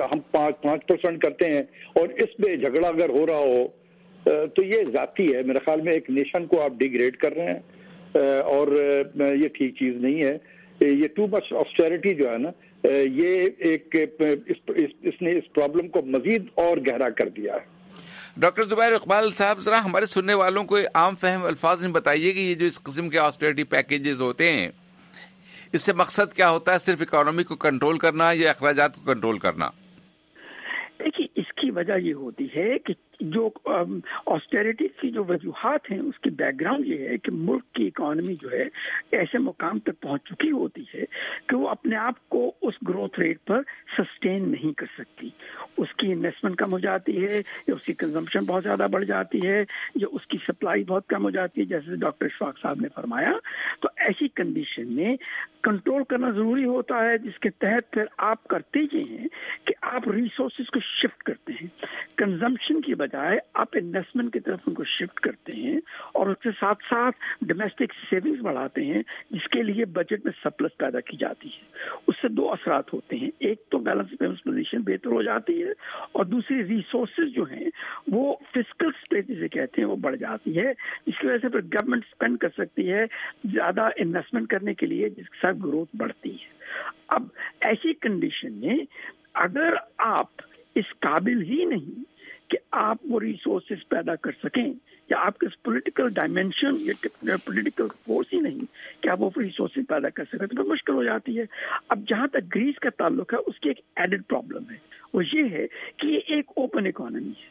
5% करते हैं, और इसमें झगड़ा अगर हो रहा हो तो ये जाती है। मेरे ख्याल में एक नेशन को आप डिग्रेड कर रहे हैं, और ये ठीक चीज नहीं है। ये टू मच ऑस्टेरिटी जो है ना, ये इसने इस प्रॉब्लम को मजीद और गहरा कर दिया है। डॉक्टर जुबैर इकबाल साहब, जरा हमारे सुनने वालों को आम फहम अल्फाज में बताइए कि ये जो इस किस्म के ऑस्टेरिटी पैकेजेस होते हैं, इससे मकसद क्या होता है? सिर्फ इकोनॉमी को कंट्रोल करना या अखराजात को कंट्रोल करना? देखिए, इसकी वजह ये होती है कि जो ऑस्टेरिटी की जो वजूहात हैं उसकी बैकग्राउंड ये है कि मुल्क की इकोनॉमी जो है ऐसे मुकाम तक पहुंच चुकी होती है कि वो अपने आप को उस ग्रोथ रेट पर सस्टेन नहीं कर सकती। उसकी इन्वेस्टमेंट कम हो जाती है, या उसकी कंजम्पशन बहुत ज़्यादा बढ़ जाती है, या उसकी सप्लाई बहुत कम हो जाती है, जैसे डॉक्टर इशफाक साहब ने फरमाया। तो ऐसी कंडीशन में कंट्रोल करना ज़रूरी होता है, जिसके तहत फिर आप करते ये हैं कि आप रिसोर्सेज को शिफ्ट करते हैं, कंजम्पशन की बजाय आप इन्वेस्टमेंट की तरफ उनको शिफ्ट करते हैं, और उसके साथ साथ डोमेस्टिक सेविंग्स बढ़ाते हैं, जिसके लिए बजट में सरप्लस पैदा की जाती है। उससे दो असरात होते हैं, एक तो बैलेंस पेमेंट्स पोजीशन बेहतर हो जाती है, और दूसरी रिसोर्सेज जो हैं वो फिस्कल स्पेस जिसे कहते हैं वो बढ़ जाती है, जिसकी वजह से फिर गवर्नमेंट स्पेंड कर सकती है ज़्यादा इन्वेस्टमेंट करने के लिए, जिसके साथ ग्रोथ बढ़ती है। अब ऐसी कंडीशन में अगर आप इस काबिल ही नहीं कि आप वो रिसोर्सेज पैदा कर सकें, या आपके पॉलिटिकल डायमेंशन या पॉलिटिकल फोर्स ही नहीं कि आप वो रिसोर्सेज पैदा कर सकें, तो फिर मुश्किल हो जाती है। अब जहाँ तक ग्रीस का ताल्लुक है, उसकी एक एडेड प्रॉब्लम है, वो ये है कि ये एक ओपन इकोनॉमी है।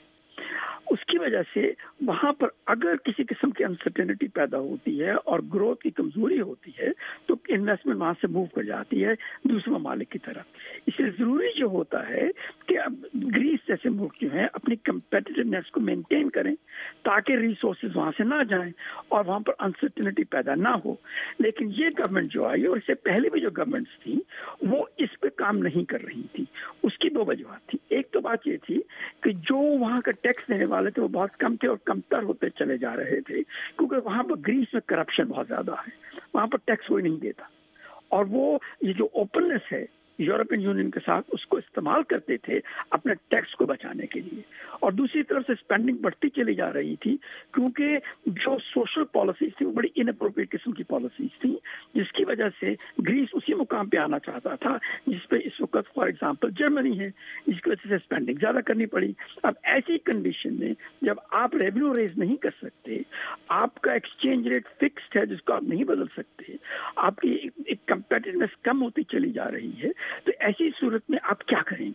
उसकी वजह से वहाँ पर अगर किसी किस्म की अनसर्टेनिटी पैदा होती है और ग्रोथ की कमजोरी होती है, तो इन्वेस्टमेंट वहाँ से मूव कर जाती है दूसरे ममालिक की तरफ। इसलिए ज़रूरी जो होता है कि अब ग्रीस जैसे मुल्क जो हैं अपनी कम्पेटिटिवनेस को मेंटेन करें, ताकि रिसोर्सेज वहाँ से ना जाएं और वहाँ पर अनसर्टेनिटी पैदा ना हो। लेकिन ये गवर्नमेंट जो आई और इससे पहले भी जो गवर्नमेंट्स थी वो इस पर काम नहीं कर रही थी। उसकी दो वजह थी। एक तो बात ये थी कि जो वहाँ का टैक्स देने वाले थे वो बहुत कम थे और कमतर होते चले जा रहे थे, क्योंकि वहाँ पर ग्रीस में करप्शन बहुत ज़्यादा है, वहाँ पर टैक्स कोई नहीं देता। और वो ये जो ओपननेस है यूरोपियन यूनियन के साथ, उसको इस्तेमाल करते थे अपने टैक्स को बचाने के लिए। और दूसरी तरफ से स्पेंडिंग बढ़ती चली जा रही थी, क्योंकि जो सोशल पॉलिसीज थी वो बड़ी इनअप्रोप्रिएट किस्म की पॉलिसीज थी, जिसकी वजह से ग्रीस उसी मुकाम पे आना चाहता था जिस पे इस वक्त फॉर एग्जांपल जर्मनी है, जिसकी वजह से स्पेंडिंग ज़्यादा करनी पड़ी। अब ऐसी कंडीशन में जब आप रेवेन्यू रेज नहीं कर सकते, आपका एक्सचेंज रेट फिक्स्ड है जिसको आप नहीं बदल सकते, आपकी एक कंपेटिटिवनेस कम होती चली जा रही है, तो ऐसी सूरत में आप क्या करेंगे?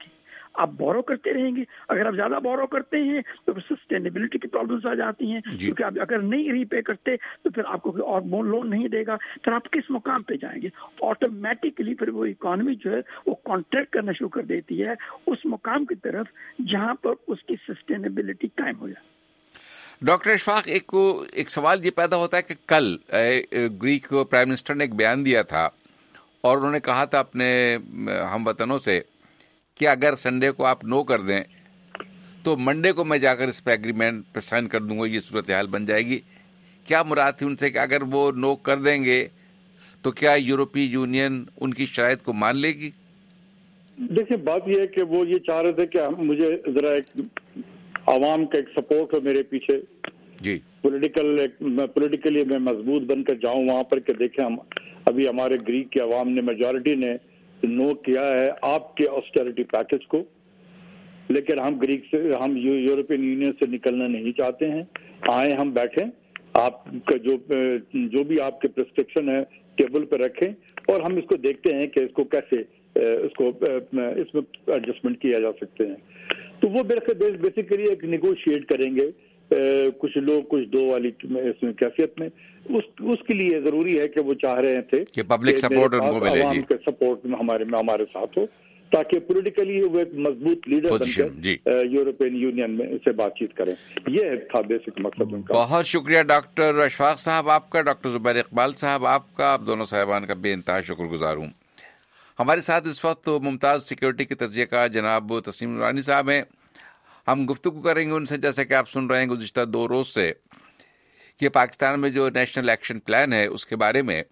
آپ بورو کرتے رہیں گے. اگر آپ زیادہ بورو کرتے ہیں تو پھر سسٹینیبلٹی کی پرابلمس آ جاتی ہیں, کیونکہ آپ اگر نہیں ری پے کرتے تو پھر آپ کو کوئی اور لون نہیں دے گا, پھر آپ کس مقام پہ جائیں گے؟ آٹومیٹکلی پھر وہ اکانومی جو ہے وہ کانٹریکٹ کرنا شروع کر دیتی ہے اس مقام کی طرف جہاں پر اس کی سسٹینیبلٹی قائم ہو جائے. ڈاکٹر اشفاق, ایک سوال یہ پیدا ہوتا ہے کہ کل گریک پرائم منسٹر نے ایک بیان دیا تھا اور انہوں نے کہا تھا اپنے ہم وطنوں سے کہ اگر سنڈے کو آپ نو کر دیں تو منڈے کو میں جا کر اس پہ ایگریمنٹ پہ سائن کر دوں گا, یہ صورتحال بن جائے گی. کیا مراد تھی ان سے کہ اگر وہ نو کر دیں گے تو کیا یورپی یونین ان کی شرائط کو مان لے گی؟ دیکھیں بات یہ ہے کہ وہ یہ چاہ رہے تھے کہ مجھے ذرا ایک عوام کا ایک سپورٹ ہو میرے پیچھے, جی پولیٹیکلی میں مضبوط بن کر جاؤں وہاں پر کہ دیکھیں ہم ابھی ہمارے گریک کے عوام نے میجورٹی نے نو کیا ہے آپ کے آسٹیرٹی پیکج کو, لیکن ہم یورپین یونین سے نکلنا نہیں چاہتے ہیں. آئیں ہم بیٹھیں, آپ کا جو بھی آپ کے پرسکرپشن ہے ٹیبل پہ رکھیں اور ہم اس کو دیکھتے ہیں کہ اس کو کیسے اس میں ایڈجسٹمنٹ کیا جا سکتے ہیں. تو وہ بیسیکلی ایک نیگوشیٹ کریں گے کچھ لوگ کچھ دو والی اس میں کیفیت میں. اس کے لیے ضروری ہے کہ وہ چاہ رہے تھے کہ پبلک سپورٹ ان کو ملے, عوام کے سپورٹ ہمارے ساتھ ہو تاکہ پولیٹیکلی وہ ایک مضبوط لیڈر بن کر یورپین یونین میں سے بات چیت کریں. یہ تھا بیسک مقصد ان کا. بہت شکریہ ڈاکٹر اشفاق صاحب آپ کا, ڈاکٹر زبیر اقبال صاحب آپ کا, آپ دونوں صاحبان کا بے انتہا شکر گزار ہوں. ہمارے ساتھ اس وقت ممتاز سیکورٹی کے تجزیہ کار جناب تسنیم نورانی صاحب ہیں. ہم گفتگو کریں گے ان سے, جیسا کہ آپ سن رہے ہیں گزشتہ 2 روز سے, کہ پاکستان میں جو نیشنل ایکشن پلان ہے اس کے بارے میں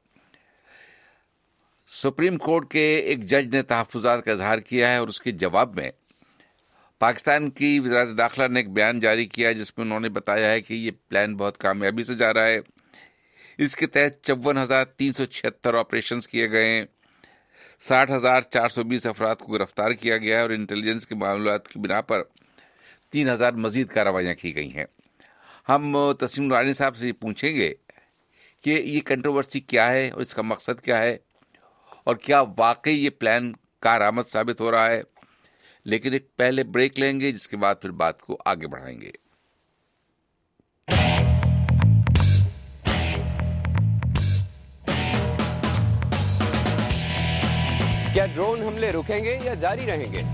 سپریم کورٹ کے ایک جج نے تحفظات کا اظہار کیا ہے اور اس کے جواب میں پاکستان کی وزارت داخلہ نے ایک بیان جاری کیا جس میں انہوں نے بتایا ہے کہ یہ پلان بہت کامیابی سے جا رہا ہے. اس کے تحت 54,376 آپریشنز کیے گئے ہیں, 60,420 افراد کو گرفتار کیا گیا ہے اور انٹیلیجنس کے معلومات کی بنا پر 3,000 مزید کارروائیاں کی گئی ہیں. ہم تسنیم نورانی صاحب سے پوچھیں گے کہ یہ کنٹروورسی کیا ہے اور اس کا مقصد کیا ہے اور کیا واقعی یہ پلان کارآمد ثابت ہو رہا ہے. لیکن ایک پہلے بریک لیں گے جس کے بعد پھر بات کو آگے بڑھائیں گے. کیا ڈرون حملے رکیں گے یا جاری رہیں گے؟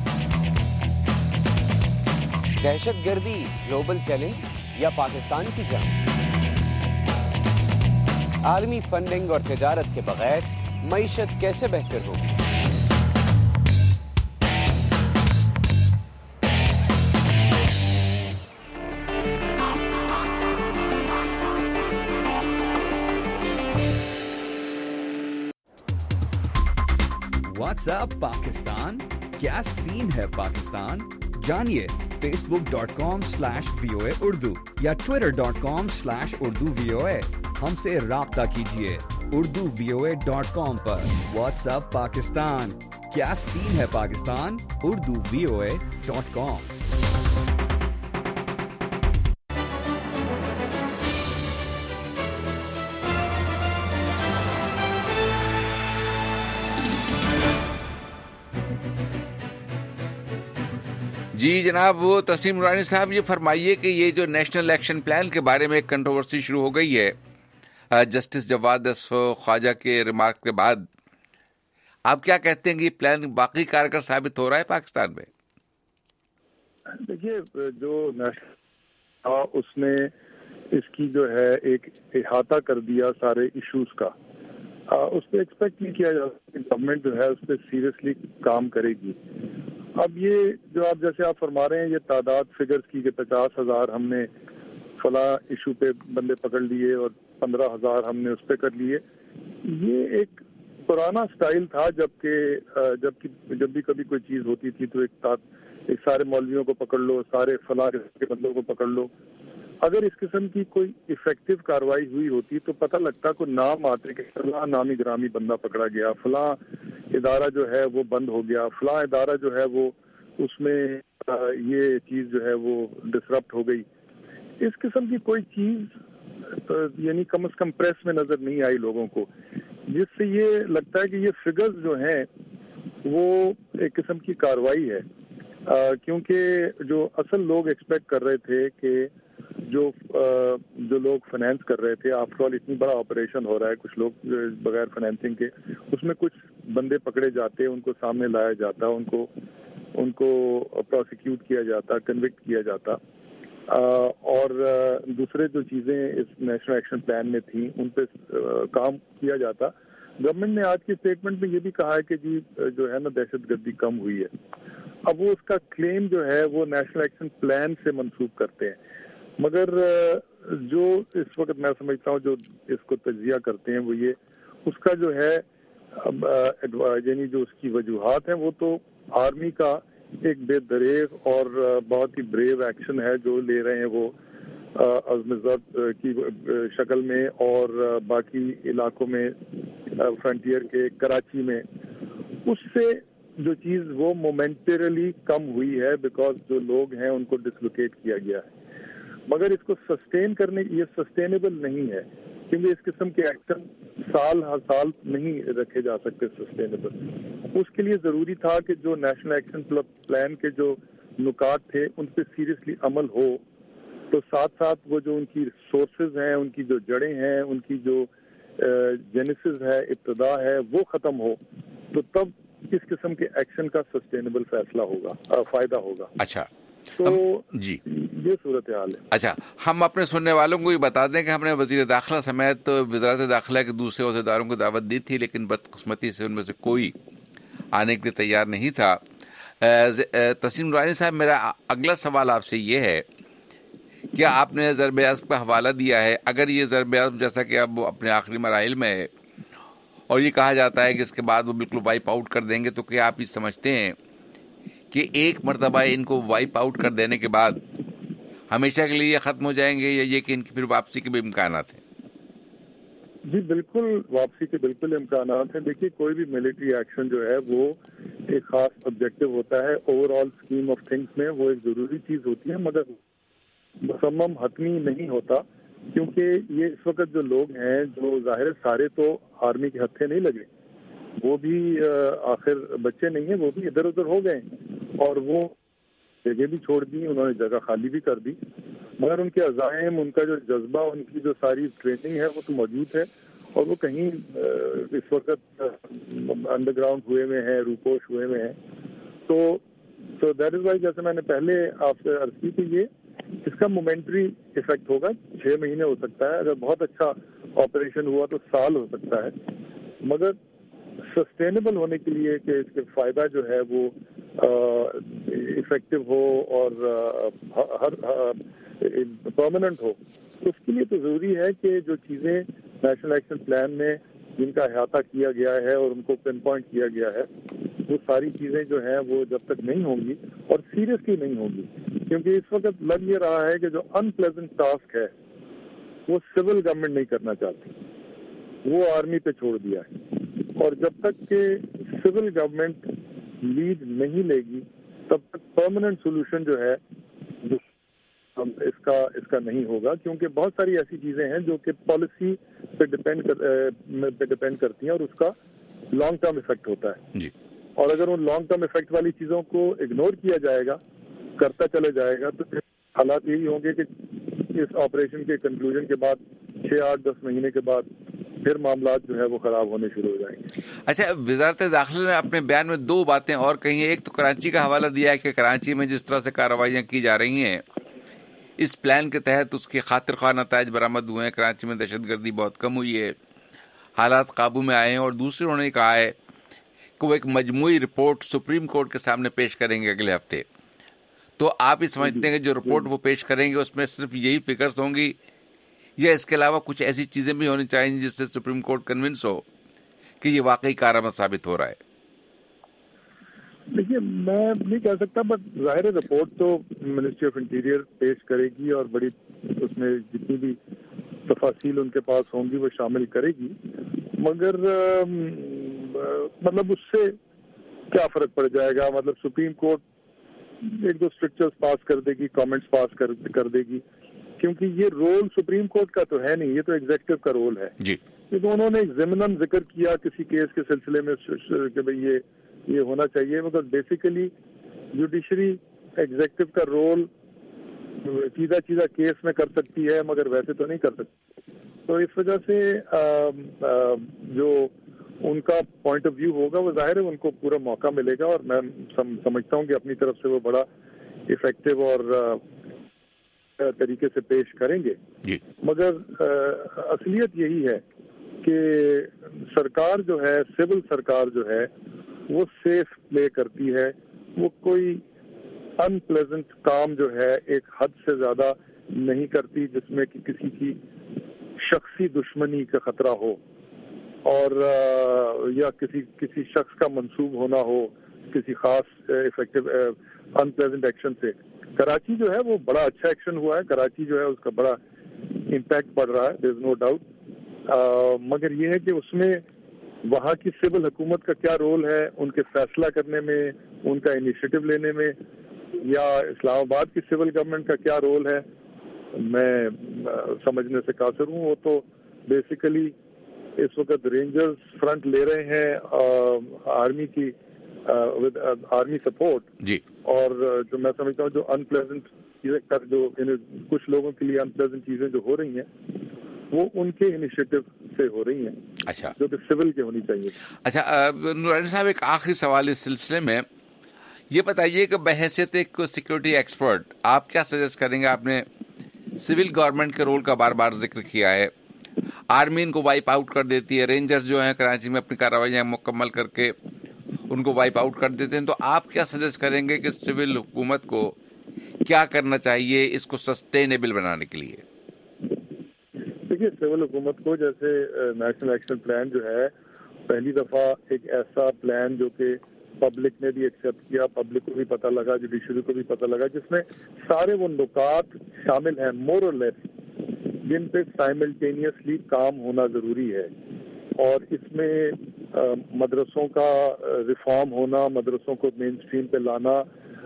دہشت گردی گلوبل چیلنج یا پاکستان کی جنگ؟ عالمی فنڈنگ اور تجارت کے بغیر معیشت کیسے بہتر ہوگی؟ واٹس ایپ پاکستان, کیا سین ہے پاکستان؟ جانیے facebook.com/VOA Urdu یا twitter.com/Urdu VOA. ہم سے رابطہ کیجیے urduvoa.com پر. واٹس ایپ پاکستان, کیا سین ہے پاکستان؟ urduvoa.com. جی جناب تسنیم نورانی صاحب, یہ فرمائیے کہ یہ جو نیشنل ایکشن پلان کے بارے میں ایک کنٹروورسی شروع ہو گئی ہے جسٹس جواد خواجہ کے ریمارک کے بعد, آپ کیا کہتے ہیں کہ یہ پلان باقی کارگر ثابت ہو رہا ہے پاکستان میں؟ دیکھیے جو نیشنل اس نے اس کی جو ہے ایک احاطہ کر دیا سارے ایشوز کا, اس پہ ایکسپیکٹ نہیں کیا جا سکتا کہ گورنمنٹ جو ہے اس پہ سیریسلی کام کرے گی. اب یہ جو آپ جیسے آپ فرما رہے ہیں یہ تعداد فگرز کی کہ 50,000 ہم نے فلاں ایشو پہ بندے پکڑ لیے اور 15,000 ہم نے اس پہ کر لیے, یہ ایک پرانا سٹائل تھا. جب بھی کبھی کوئی چیز ہوتی تھی تو ایک سارے مولویوں کو پکڑ لو, سارے فلاں کے بندوں کو پکڑ لو. اگر اس قسم کی کوئی ایفیکٹو کاروائی ہوئی ہوتی تو پتہ لگتا کوئی نام آتے کہ فلاں نامی گرامی بندہ پکڑا گیا, فلاں ادارہ جو ہے وہ بند ہو گیا, فلاں ادارہ جو ہے وہ اس میں یہ چیز جو ہے وہ ڈسرپٹ ہو گئی. اس قسم کی کوئی چیز یعنی کم از کم پریس میں نظر نہیں آئی لوگوں کو, جس سے یہ لگتا ہے کہ یہ فگرز جو ہیں وہ ایک قسم کی کاروائی ہے. کیونکہ جو اصل لوگ ایکسپیکٹ کر رہے تھے کہ جو لوگ فائنینس کر رہے تھے، آفٹر آل اتنی بڑا آپریشن ہو رہا ہے، کچھ لوگ بغیر فائنینسنگ کے، اس میں کچھ بندے پکڑے جاتے، ان کو سامنے لایا جاتا، ان کو پروسیکیوٹ کیا جاتا، کنوکٹ کیا جاتا، اور دوسرے جو چیزیں اس نیشنل ایکشن پلان میں تھیں ان پہ کام کیا جاتا. گورنمنٹ نے آج کی اسٹیٹمنٹ میں یہ بھی کہا ہے کہ جی جو ہے نا دہشت گردی کم ہوئی ہے. اب وہ اس کا کلیم جو ہے وہ نیشنل ایکشن پلان سے منسوب کرتے ہیں، مگر جو اس وقت میں سمجھتا ہوں جو اس کو تجزیہ کرتے ہیں وہ یہ اس کا جو ہے یعنی جو اس کی وجوہات ہیں وہ تو آرمی کا ایک بے دریغ اور بہت ہی بریو ایکشن ہے جو لے رہے ہیں وہ عزم ضبط کی شکل میں، اور باقی علاقوں میں فرنٹیئر کے کراچی میں اس سے جو چیز وہ مومنٹریلی کم ہوئی ہے بیکاز جو لوگ ہیں ان کو ڈسلوکیٹ کیا گیا ہے. مگر اس کو سسٹین کرنے یہ سسٹینیبل نہیں ہے کیونکہ اس قسم کے ایکشن سال ہر سال نہیں رکھے جا سکتے سسٹینیبل. اس کے لیے ضروری تھا کہ جو نیشنل ایکشن پلان کے جو نکات تھے ان پہ سیریسلی عمل ہو، تو ساتھ ساتھ وہ جو ان کی سورسز ہیں، ان کی جو جڑیں ہیں، ان کی جو جینیسز ہے، ابتدا ہے، وہ ختم ہو، تو تب اس قسم کے ایکشن کا سسٹینیبل فیصلہ ہوگا، فائدہ ہوگا. اچھا تو جی یہ صورتحال ہے. اچھا، ہم اپنے سننے والوں کو یہ بتا دیں کہ ہم نے وزیر داخلہ سمیت وزارت داخلہ کے دوسرے عہدیداروں کو دعوت دی تھی، لیکن بدقسمتی سے ان میں سے کوئی آنے کے لیے تیار نہیں تھا. تسنیم نورانی صاحب، میرا اگلا سوال آپ سے یہ ہے، کیا آپ نے ضرب عضب کا حوالہ دیا ہے؟ اگر یہ ضرب عضب جیسا کہ اب اپنے آخری مراحل میں ہے اور یہ کہا جاتا ہے کہ اس کے بعد وہ بالکل وائپ آؤٹ کر دیں گے، تو کیا آپ یہ سمجھتے ہیں کہ ایک مرتبہ ان کو وائپ آؤٹ کر دینے کے بعد ہمیشہ کے لیے یہ ختم ہو جائیں گے، یا یہ کہ ان کی پھر واپسی کے بھی امکانات ہیں؟ جی بالکل، واپسی کے بالکل امکانات ہیں. دیکھیے کوئی بھی ملٹری ایکشن جو ہے وہ ایک خاص آبجیکٹو ہوتا ہے، overall scheme of things میں وہ ایک ضروری چیز ہوتی ہے، مگر مصمم حتمی نہیں ہوتا. کیونکہ یہ اس وقت جو لوگ ہیں جو ظاہر سارے تو آرمی کے ہتھے نہیں لگے، وہ بھی آخر بچے نہیں ہیں، وہ بھی ادھر ادھر ہو گئے اور وہ جگہ بھی چھوڑ دی، انہوں نے جگہ خالی بھی کر دی، مگر ان کے عزائم، ان کا جو جذبہ، ان کی جو ساری ٹریننگ ہے وہ تو موجود ہے، اور وہ کہیں اس وقت انڈر گراؤنڈ ہوئے ہوئے ہیں، روپوش ہوئے ہوئے ہیں. تو دیٹ از وائی جیسے میں نے پہلے آپ سے عرض کی کہ یہ اس کا مومنٹری افیکٹ ہوگا، 6 مہینے ہو سکتا ہے، اگر بہت اچھا آپریشن ہوا تو سال ہو سکتا ہے، مگر سسٹینیبل ہونے کے لیے کہ اس کے فائدہ جو ہے وہ افیکٹو ہو اور ہر پرماننٹ ہو، اس کے لیے تو ضروری ہے کہ جو چیزیں نیشنل ایکشن پلان میں جن کا احاطہ کیا گیا ہے اور ان کو پن پوائنٹ کیا گیا ہے، وہ ساری چیزیں جو ہیں وہ جب تک نہیں ہوں گی اور سیریسلی نہیں ہوں گی، کیونکہ اس وقت لگ یہ رہا ہے کہ جو ان پلیزنٹ ٹاسک ہے وہ سول گورنمنٹ نہیں کرنا چاہتی، وہ آرمی پہ چھوڑ دیا ہے، اور جب تک کہ سول گورنمنٹ لیڈ نہیں لے گی تب تک پرماننٹ سولوشن جو ہے اس کا نہیں ہوگا. کیونکہ بہت ساری ایسی چیزیں ہیں جو کہ پالیسی پہ ڈپینڈ کرتی ہیں اور اس کا لانگ ٹرم ایفیکٹ ہوتا ہے جی. اور اگر ان لانگ ٹرم ایفیکٹ والی چیزوں کو اگنور کیا جائے گا، کرتا چلے جائے گا، تو حالات یہی ہوں گے کہ اس آپریشن کے کنکلوژن کے بعد 6, 8, 10 مہینے کے بعد پھر معاملات جو ہے وہ خراب ہونے شروع ہو جائیں گے. اچھا، وزارت داخلہ نے اپنے بیان میں 2 باتیں اور کہی ہیں. ایک تو کراچی کا حوالہ دیا ہے کہ کراچی میں جس طرح سے کارروائیاں کی جا رہی ہیں اس پلان کے تحت اس کے خاطر خواہ نتائج برآمد ہوئے ہیں، کراچی میں دہشت گردی بہت کم ہوئی ہے، حالات قابو میں آئے ہیں. اور دوسرے انہوں نے کہا ہے کہ وہ ایک مجموعی رپورٹ سپریم کورٹ کے سامنے پیش کریں گے اگلے ہفتے. تو آپ یہ سمجھتے ہیں کہ جو رپورٹ وہ پیش کریں گے اس میں صرف یہی فگرز ہوں گی، یا اس کے علاوہ کچھ ایسی چیزیں بھی ہونی چاہیے جس سے سپریم کورٹ کنونس ہو کہ یہ واقعی کارآمد ثابت ہو رہا ہے؟ دیکھیے میں نہیں کہہ سکتا، بٹ ظاہر رپورٹ تو منسٹری آف انٹیریئر پیش کرے گی اور بڑی اس میں جتنی بھی تفاصیل ان کے پاس ہوں گی وہ شامل کرے گی، مگر مطلب اس سے کیا فرق پڑ جائے گا؟ مطلب سپریم کورٹ 1-2 اسٹرکچرز پاس کر دے گی، کامنٹس پاس کر دے گی، کیونکہ یہ رول سپریم کورٹ کا تو ہے نہیں، یہ تو ایگزیکٹو کا رول ہے جی. کیونکہ انہوں نے ضمناً ذکر کیا کسی کیس کے سلسلے میں کہ بھئی یہ ہونا چاہیے، مگر بیسیکلی جوڈیشری ایگزیکٹو کا رول سیدھا کیس میں کر سکتی ہے مگر ویسے تو نہیں کر سکتی. تو اس وجہ سے جو ان کا پوائنٹ آف ویو ہوگا وہ ظاہر ہے ان کو پورا موقع ملے گا, اور میں سمجھتا ہوں کہ اپنی طرف سے وہ بڑا افیکٹو اور طریقے سے پیش کریں گے. مگر اصلیت یہی ہے کہ سرکار جو ہے, سول سرکار جو ہے, وہ سیف پلے کرتی ہے. وہ کوئی ان پلیزنٹ کام جو ہے ایک حد سے زیادہ نہیں کرتی جس میں کہ کسی کی شخصی دشمنی کا خطرہ ہو اور یا کسی شخص کا منسوب ہونا ہو کسی خاص افیکٹو ان پلیزنٹ ایکشن سے. کراچی جو ہے وہ بڑا اچھا ایکشن ہوا ہے. کراچی جو ہے اس کا بڑا امپیکٹ پڑ رہا ہے, دیر از نو ڈاؤٹ. مگر یہ ہے کہ اس میں وہاں کی سول حکومت کا کیا رول ہے, ان کے فیصلہ کرنے میں, ان کا انیشیٹو لینے میں, یا اسلام آباد کی سول گورنمنٹ کا کیا رول ہے, میں سمجھنے سے قاصر ہوں. وہ تو بیسیکلی اس وقت رینجرز فرنٹ لے رہے ہیں آرمی کی آرمی سپورٹ جی, اور جو میں سمجھتا ہوں جو ان پلیزنٹ چیزیں جو کچھ لوگوں کے لیے ان پلیزنٹ چیزیں جو ہو رہی ہیں وہ ان کے انیشیٹو سے ہو رہی ہیں. اچھا, جو کہ سول کے ہونی چاہیے. اچھا نورانی صاحب, ایک آخری سوال اس سلسلے میں یہ بتائیے کہ بحیثیت ایک سیکورٹی ایکسپرٹ آپ کیا سجیسٹ کریں گے؟ آپ نے سول گورنمنٹ کے رول کا بار بار ذکر کیا ہے. آرمی ان کو وائپ آؤٹ کر دیتی ہے, رینجرز جو ہیں کراچی میں اپنی کارروائیاں مکمل کر کے ان کو وائپ آؤٹ کر دیتے ہیں. تو آپ کیا سجیسٹ کریں گے کہ سول حکومت کو کیا کرنا چاہیے اس کو سسٹینیبل بنانے کے لیے؟ دیکھیے, سول حکومت کو جیسے نیشنل ایکشن پلان جو ہے پہلی دفعہ ایک ایسا پلان جو کہ پبلک نے بھی ایکسیپٹ کیا, پبلک کو بھی پتہ لگا, جوڈیشری کو بھی پتہ لگا, جس میں سارے وہ نکات شامل ہیں مور اور لیس جن پہ سائملٹینیسلی کام ہونا ضروری ہے. اور اس میں مدرسوں کا ریفارم ہونا, مدرسوں کو مین اسٹریم پہ لانا,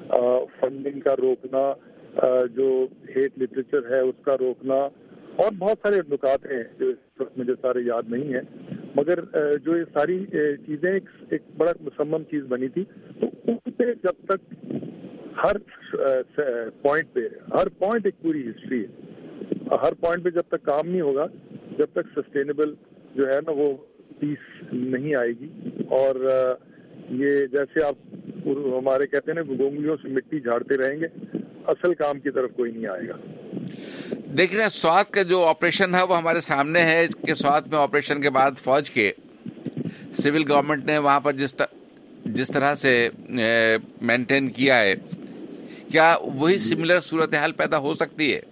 فنڈنگ کا روکنا, جو ہیٹ لٹریچر ہے اس کا روکنا, اور بہت سارے نکات ہیں جو مجھے سارے یاد نہیں ہیں. مگر جو یہ ساری چیزیں ایک بڑا مصمم چیز بنی تھی, تو ان پہ جب تک ہر پوائنٹ پہ, ہر پوائنٹ ایک پوری ہسٹری ہے, ہر پوائنٹ پہ جب تک کام نہیں ہوگا, جب تک سسٹینیبل جو ہے نا وہ پیس نہیں آئے گی. اور یہ جیسے آپ ہمارے کہتے ہیں نا گونگلیوں سے مٹی جھاڑتے رہیں گے, اصل کام کی طرف کوئی نہیں آئے گا. دیکھ رہے ہیں سوات کا جو آپریشن ہے وہ ہمارے سامنے ہے کہ سوات میں آپریشن کے بعد فوج کے سول گورنمنٹ نے وہاں پر جس طرح سے مینٹین کیا ہے, کیا وہی سملر صورتحال پیدا ہو سکتی ہے؟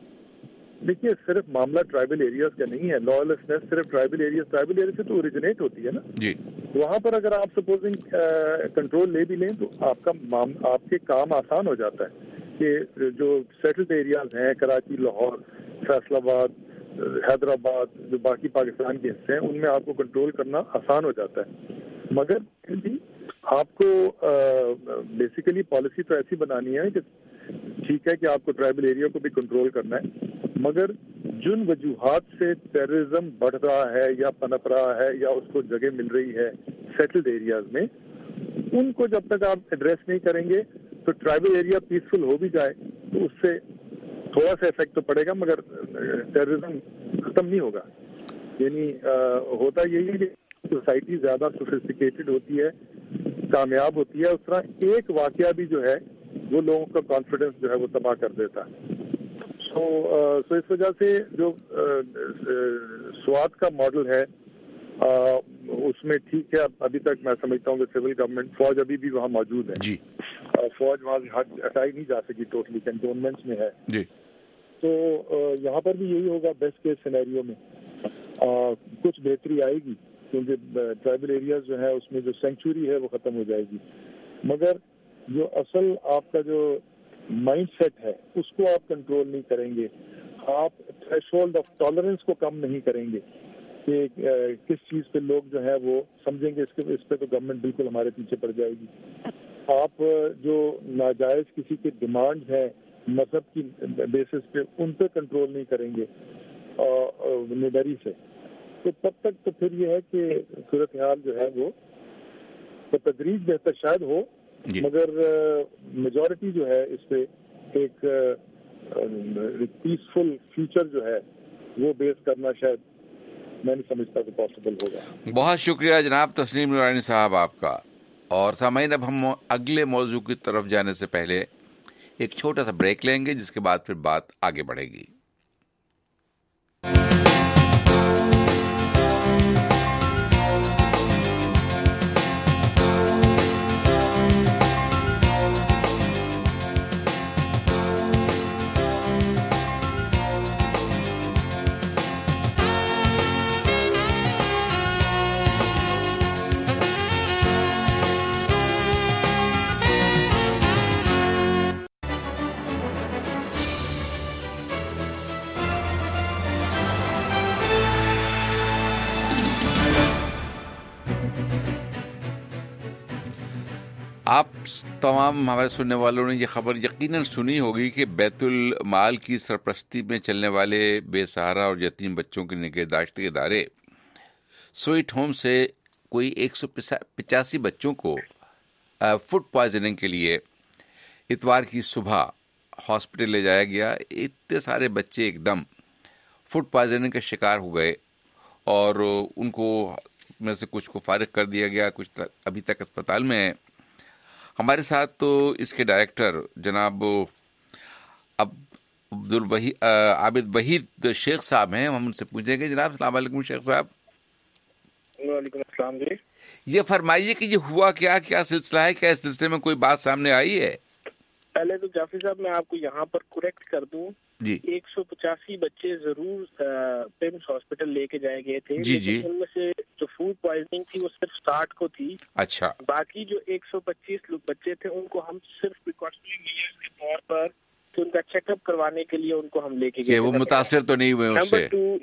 دیکھیے, صرف معاملہ ٹرائبل ایریاز کا نہیں ہے. لا لیسنس صرف ٹرائبل ایریا سے تو اوریجنیٹ ہوتی ہے نا جی. وہاں پر اگر آپ سپوزنگ کنٹرول لے بھی لیں تو آپ کے کام آسان ہو جاتا ہے کہ جو سیٹلڈ ایریاز ہیں, کراچی, لاہور, فیصل آباد, حیدرآباد, جو باقی پاکستان کے حصے ہیں, ان میں آپ کو کنٹرول کرنا آسان ہو جاتا ہے. مگر آپ کو بیسیکلی پالیسی تو ایسی بنانی ہے کہ ٹھیک ہے کہ آپ کو ٹرائبل ایریا کو بھی کنٹرول کرنا ہے, مگر جن وجوہات سے ٹیررزم بڑھ رہا ہے یا پنپ رہا ہے یا اس کو جگہ مل رہی ہے سیٹلڈ ایریاز میں, ان کو جب تک آپ ایڈریس نہیں کریں گے تو ٹرائبل ایریا پیسفل ہو بھی جائے تو اس سے تھوڑا سا افیکٹ تو پڑے گا, مگر ٹیررزم ختم نہیں ہوگا. یعنی ہوتا یہی ہے کہ سوسائٹی زیادہ سوفسٹیکیٹڈ ہوتی ہے, کامیاب ہوتی ہے, اس طرح ایک واقعہ بھی جو ہے وہ لوگوں کا کانفیڈنس جو ہے وہ تباہ کر دیتا ہے. سو اس وجہ سے جو سوات کا ماڈل ہے اس میں ٹھیک ہے, ابھی تک میں سمجھتا ہوں کہ سول گورنمنٹ, فوج ابھی بھی وہاں موجود ہے جی. فوج وہاں ہٹائی نہیں جا سکی, ٹوٹلی کنٹونمنٹس میں ہے جی. تو یہاں پر بھی یہی ہوگا بیسٹ کیس سینیریو میں. کچھ بہتری آئے گی کیونکہ ٹرائبل ایریاز جو ہے اس میں جو سینکچوری ہے وہ ختم ہو جائے گی, مگر جو اصل آپ کا جو مائنڈ سیٹ ہے اس کو آپ کنٹرول نہیں کریں گے, آپ تھریش ہولڈ آف ٹالرنس کو کم نہیں کریں گے کہ کس چیز پہ لوگ جو ہے وہ سمجھیں گے اس پہ تو گورنمنٹ بالکل ہمارے پیچھے پڑ جائے گی. آپ جو ناجائز کسی کے ڈیمانڈ ہیں مذہب کی بیسس پہ ان پہ کنٹرول نہیں کریں گے نڈری سے, تو تب تک تو پھر یہ ہے کہ صورتحال جو ہے وہ تدریج بہتر شاید ہو, مگر میجورٹی جو ہے اس پہ ایک پیسفل فیوچر جو ہے وہ بیس کرنا شاید میں نہیں سمجھتا کہ پاسبل ہوگا. بہت شکریہ جناب تسنیم نورانی صاحب آپ کا. اور سامعین اب ہم اگلے موضوع کی طرف جانے سے پہلے ایک چھوٹا سا بریک لیں گے جس کے بعد پھر بات آگے بڑھے گی. آپ تمام ہمارے سننے والوں نے یہ خبر یقیناً سنی ہوگی کہ بیت المال کی سرپرستی میں چلنے والے بے سہارا اور یتیم بچوں کی نگہداشت کے ادارے سویٹ ہوم سے کوئی 185 بچوں کو فوڈ پوائزننگ کے لیے اتوار کی صبح ہاسپٹل لے جایا گیا. اتنے سارے بچے ایک دم فوڈ پوائزننگ کا شکار ہو گئے اور ان کو میں سے کچھ کو فارغ کر دیا گیا, کچھ ابھی تک اسپتال میں ہیں. ہمارے ساتھ تو اس کے ڈائریکٹر جناب عابد وحید شیخ صاحب ہیں. ہم ان سے پوچھیں گے. جناب السلام علیکم شیخ صاحب. وعلیکم السلام جی. یہ فرمائیے کہ یہ ہوا کیا سلسلہ ہے, کیا اس سلسلے میں کوئی بات سامنے آئی ہے؟ پہلے تو جعفری صاحب میں آپ کو یہاں پر کریکٹ کر دوں جی. 185 بچے ضرور پیمس ہاسپٹل لے کے جائے گئے تھے. جی. ان میں سے جو فوڈ پوائزننگ تھی وہ صرف 60 کو تھی. اچھا. باقی جو 125 لوگ بچے تھے ان کو ہم صرف پریکاشنری میجرز کے طور پر کہ ان کا چیک اپ کروانے کے لیے ان کو ہم لے کے گئے. وہ متاثر تو نہیں ہوئے اس سے؟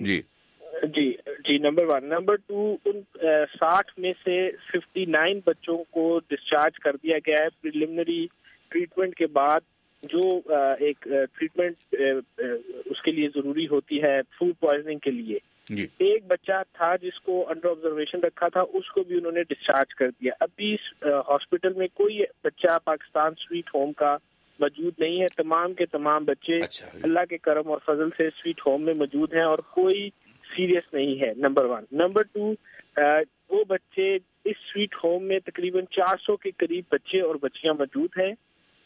جی نمبر 1. نمبر 2, ان 60 میں سے 59 بچوں کو ڈسچارج کر دیا گیا ہے پریلیمنری ٹریٹمنٹ کے بعد. جو ایک ٹریٹمنٹ اس کے لیے ضروری ہوتی ہے فوڈ پوائزننگ کے لیے. ایک بچہ تھا جس کو انڈر آبزرویشن رکھا تھا, اس کو بھی انہوں نے ڈسچارج کر دیا. ابھی ہاسپٹل میں کوئی بچہ پاکستان سویٹ ہوم کا موجود نہیں ہے. تمام کے تمام بچے اللہ کے کرم اور فضل سے سویٹ ہوم میں موجود ہیں اور کوئی سیریس نہیں ہے. نمبر 1. نمبر 2, وہ بچے اس سویٹ ہوم میں تقریباً 400 کے قریب بچے اور بچیاں موجود ہیں.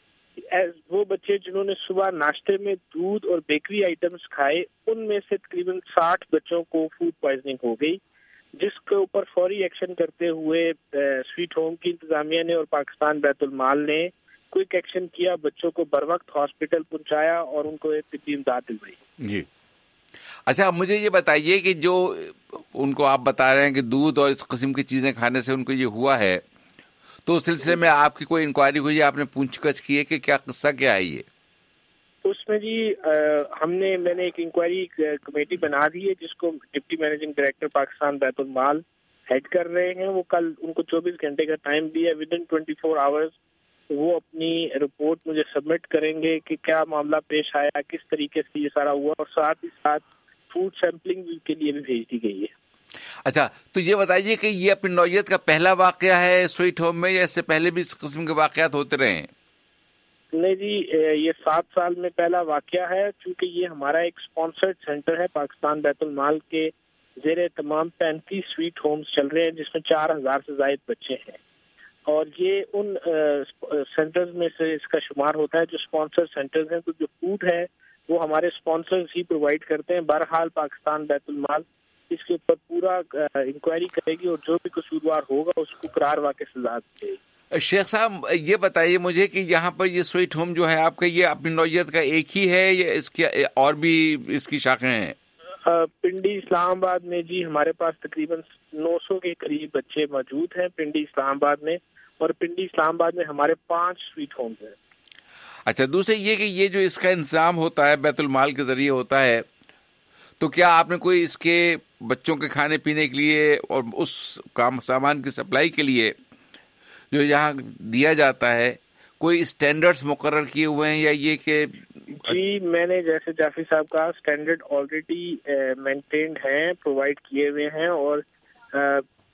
وہ بچے جنہوں نے صبح ناشتے میں دودھ اور بیکری آئٹمس کھائے, ان میں سے تقریباً 60 بچوں کو فوڈ پوائزننگ ہو گئی, جس کے اوپر فوری ایکشن کرتے ہوئے سویٹ ہوم کی انتظامیہ نے اور پاکستان بیت المال نے کوئک ایکشن کیا. بچوں کو بر وقت ہاسپٹل پہنچایا اور ان کو ایک طبی امداد دلوائی. جی. اچھا, مجھے یہ بتائیے کہ جو ان کو آپ بتا رہے ہیں کہ دودھ اور اس قسم کی چیزیں کھانے سے ان کو یہ ہوا ہے, تو اس سلسلے میں آپ کی کوئی انکوائری ہوئی ہے, آپ نے پوچھ گچھ کی ہے کہ کیا قصہ کیا ہے یہ؟ اس میں جی میں نے ایک انکوائری کمیٹی بنا دی ہے جس کو ڈپٹی مینیجنگ ڈائریکٹر پاکستان بیت المال ہیڈ کر رہے ہیں. وہ کل ان کو 24 گھنٹے کا ٹائم دیا, ودن 24 آورز وہ اپنی رپورٹ مجھے سبمٹ کریں گے کہ کیا معاملہ پیش آیا, کس طریقے سے یہ سارا ہوا, اور ساتھ ہی ساتھ فوڈ سیمپلنگ کے لیے بھی بھیج دی گئی ہے. اچھا, تو یہ بتائیے کہ یہ اپنی نوعیت کا پہلا واقعہ ہے سویٹ ہوم میں, یا اس سے پہلے بھی اس قسم کے واقعات ہوتے رہے ہیں؟ نہیں جی, یہ 7 سال میں پہلا واقعہ ہے, چونکہ یہ ہمارا ایک اسپانسرڈ سینٹر ہے. پاکستان بیت المال کے زیر تمام 35 سویٹ ہومز چل رہے ہیں جس میں 4000 سے زائد بچے ہیں, اور یہ ان سینٹرز میں سے اس کا شمار ہوتا ہے جو اسپانسر سینٹرز ہیں. تو جو فوڈ ہے وہ ہمارے اسپانسرز ہی پرووائڈ کرتے ہیں. بہرحال پاکستان بیت المال اس کے اوپر پورا انکوائری کرے گی اور جو بھی قصوروار ہوگا اس کو قرار واقع سزا دے گی. شیخ صاحب, یہ بتائیے مجھے کہ یہاں پر یہ سویٹ ہوم جو ہے آپ کا, یہ اپنی نوعیت کا ایک ہی ہے یا اس کے اور بھی اس کی شاخیں ہیں؟ پنڈی اسلام آباد میں جی ہمارے پاس تقریباً 900 کے قریب بچے موجود ہیں پنڈی اسلام آباد میں, اور پنڈی اسلام آباد میں ہمارے 5 سویٹ ہومز ہیں. اچھا, دوسرے یہ کہ یہ جو اس کا انتظام ہوتا ہے بیت المال کے ذریعے ہوتا ہے, تو کیا آپ نے کوئی اس کے بچوں کے کھانے پینے کے لیے اور اس سامان کی سپلائی کے لیے جو یہاں دیا جاتا ہے کوئی اسٹینڈرڈز مقرر کیے ہوئے ہیں, یا یہ کہ؟ جی, میں نے جیسے جعفری صاحب کا اسٹینڈرڈ آلریڈی مینٹینڈ ہیں, پرووائڈ کیے ہوئے ہیں, اور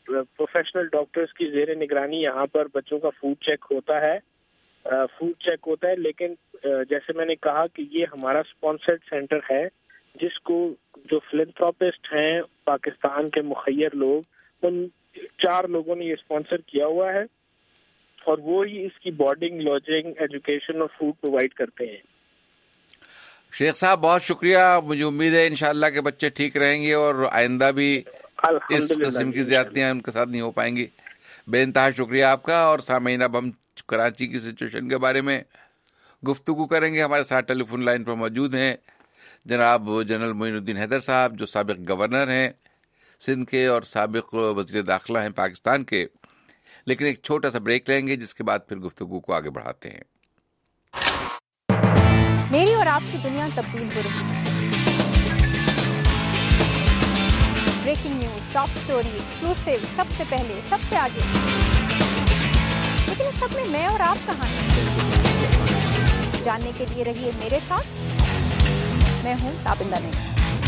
प्रोफेशनल डॉक्टर्स की ज़ेर निगरानी यहाँ पर बच्चों का फूड चेक होता है, लेकिन जैसे मैंने कहा कि ये हमारा स्पॉन्सर्ड सेंटर है जिसको जो फिलैंथ्रोपिस्ट हैं पाकिस्तान के मुखय्यर लोग, उन 4 लोगों ने ये स्पॉन्सर किया हुआ है और वो ही इसकी बोर्डिंग, लॉजिंग, एजुकेशन और फूड प्रोवाइड करते हैं। शेख साहब बहुत शुक्रिया, मुझे उम्मीद है इंशाअल्लाह के बच्चे ठीक रहेंगे और आइंदा भी इस किस्म की ज्यादतियां उनके साथ नहीं हो पाएंगी। बेइंतहा शुक्रिया आपका। और सामईन, अब हम कराची की सिचुएशन के बारे में गुफ्तगू करेंगे। हमारे साथ टेलीफोन लाइन पर मौजूद हैं जनाब जनरल मोइनुद्दीन हैदर साहब, जो साबिक गवर्नर हैं सिंध के और साबिक वज़ीर दाखिला हैं पाकिस्तान के। लेकिन एक छोटा सा ब्रेक लेंगे, जिसके बाद फिर गुफ्तगू को आगे बढ़ाते हैं। मेरी और आपकी दुनिया तब्दील हो रही है। Breaking news, top story, exclusive, सबसे पहले, सबसे आगे। लेकिन इस सब में मैं और आप कहाँ हैं? जानने के लिए रहिए मेरे साथ। मैं हूँ ताबिंदा नहीं।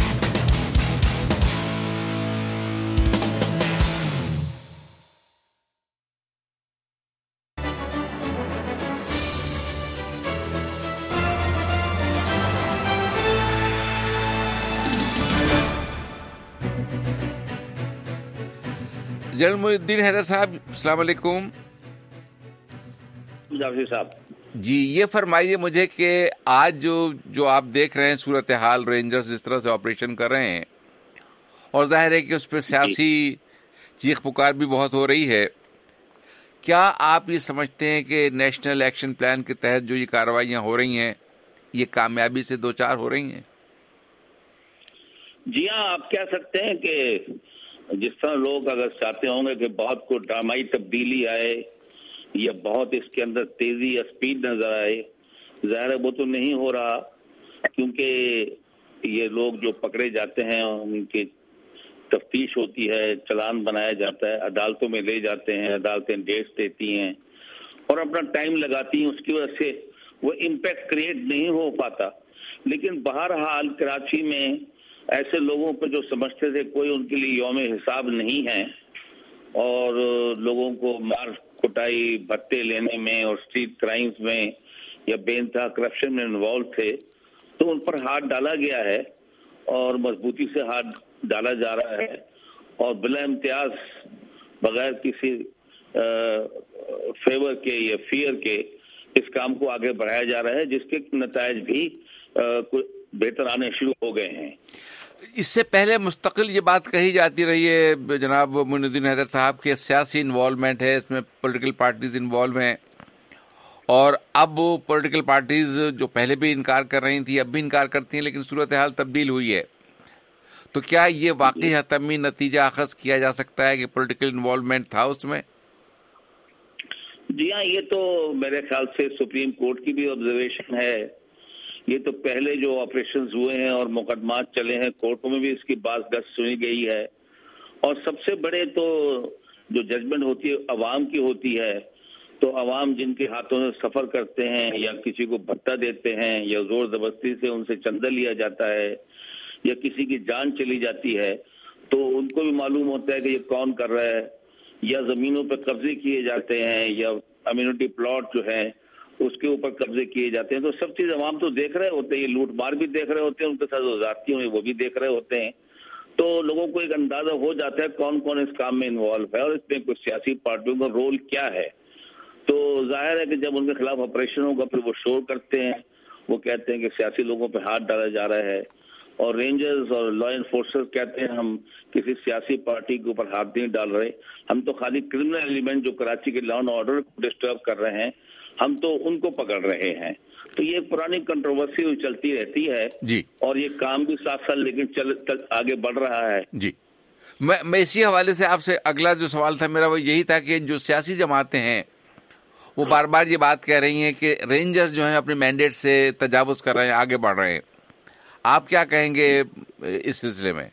जनरल मोइनुद्दीन हैदर साहब, अस्सलाम वालेकुम। जाफरी साहब जी, ये फरमाइए मुझे कि आज जो आप देख रहे हैं सूरत हाल, रेंजर्स इस तरह से ऑपरेशन कर रहे हैं और जाहिर है कि उस पर सियासी चीख पुकार भी बहुत हो रही है, क्या आप ये समझते हैं कि नेशनल एक्शन प्लान के तहत जो ये कार्रवाइयाँ हो रही हैं ये कामयाबी से दो चार हो रही हैं? जी हाँ, आप कह सकते हैं कि जिस तरह लोग अगर चाहते होंगे कि बहुत को ड्रामाई तब्दीली आए या बहुत इसके अंदर तेजी या स्पीड नजर आए, ज़ाहिर है वो तो नहीं हो रहा, क्योंकि ये लोग जो पकड़े जाते हैं उनकी तफ्तीश होती है, चालान बनाया जाता है, अदालतों में ले जाते हैं, अदालतें डेट्स देती हैं और अपना टाइम लगाती हैं, उसकी वजह से वो इम्पैक्ट क्रिएट नहीं हो पाता। लेकिन बहरहाल कराची में ऐसे लोगों पर जो समझते थे कोई उनके लिए यौम हिसाब नहीं है और लोगों को मार कुटाई, भत्ते लेने में और स्ट्रीट क्राइम्स में या बेइंतहा करप्शन में इन्वॉल्व थे, तो उन पर हाथ डाला गया है और मजबूती से हाथ डाला जा रहा है और बिला इम्तियाज बगैर किसी फेवर के या फियर के इस काम को आगे बढ़ाया जा रहा है, जिसके नतायज भी बेहतर आने शुरू हो गए हैं। इससे पहले मुस्तकिल ये बात कही जाती रही है जनाब मोइनुद्दीन हैदर साहब के सियासी इन्वॉल्वमेंट है, इसमें पॉलिटिकल पार्टीज इन्वॉल्व हैं और अब वो पॉलिटिकल पार्टीज जो पहले भी इनकार कर रही थी अब भी इनकार करती हैं, लेकिन सूरत हाल तब्दील हुई है। तो क्या ये वाकई हतमी नतीजा अखज़ किया जा सकता है कि पॉलिटिकल इन्वॉल्वमेंट था उसमें? जी हाँ, ये तो मेरे ख्याल से सुप्रीम कोर्ट की भी ऑब्जर्वेशन है। ये तो पहले जो ऑपरेशंस हुए हैं और मुकदमात चले हैं, कोर्टों में भी इसकी बात सुनी गई है और सबसे बड़े तो जो जजमेंट होती है अवाम की होती है, तो अवाम जिनके हाथों से सफर करते हैं या किसी को भत्ता देते हैं या जोर जबरदस्ती से उनसे चंदा लिया जाता है या किसी की जान चली जाती है, तो उनको भी मालूम होता है कि ये कौन कर रहा है, या जमीनों पर कब्जे किए जाते हैं या अम्यूनिटी प्लॉट जो है उसके ऊपर कब्जे किए जाते हैं। तो सब चीज अवाम तो देख रहे होते हैं, ये लूट मार भी देख रहे होते हैं, उनके साथ जो ज्यादती हुई वो भी देख रहे होते हैं, तो लोगों को एक अंदाजा हो जाता है कौन कौन इस काम में इन्वॉल्व है और इसमें कुछ सियासी पार्टियों का रोल क्या है। तो जाहिर है कि जब उनके खिलाफ ऑपरेशन होगा फिर वो शोर करते हैं, वो कहते हैं कि सियासी लोगों पर हाथ डाला जा रहा है और रेंजर्स और लॉ एनफोर्सर्स कहते हैं हम किसी सियासी पार्टी के ऊपर हाथ नहीं डाल रहे, हम तो खाली क्रिमिनल एलिमेंट जो कराची के लॉ एंड ऑर्डर को डिस्टर्ब कर रहे हैं हम तो उनको पकड़ रहे हैं। तो ये पुरानी कंट्रोवर्सी चलती रहती है जी, और ये काम भी 7 साल लेकिन आगे बढ़ रहा है जी। मैं इसी हवाले से आपसे अगला जो सवाल था मेरा वो यही था कि जो सियासी जमातें हैं वो बार बार ये बात कह रही हैं कि रेंजर्स जो हैं अपने मैंडेट से तजावुज कर रहे हैं, आगे बढ़ रहे हैं। आप क्या कहेंगे इस सिलसिले में?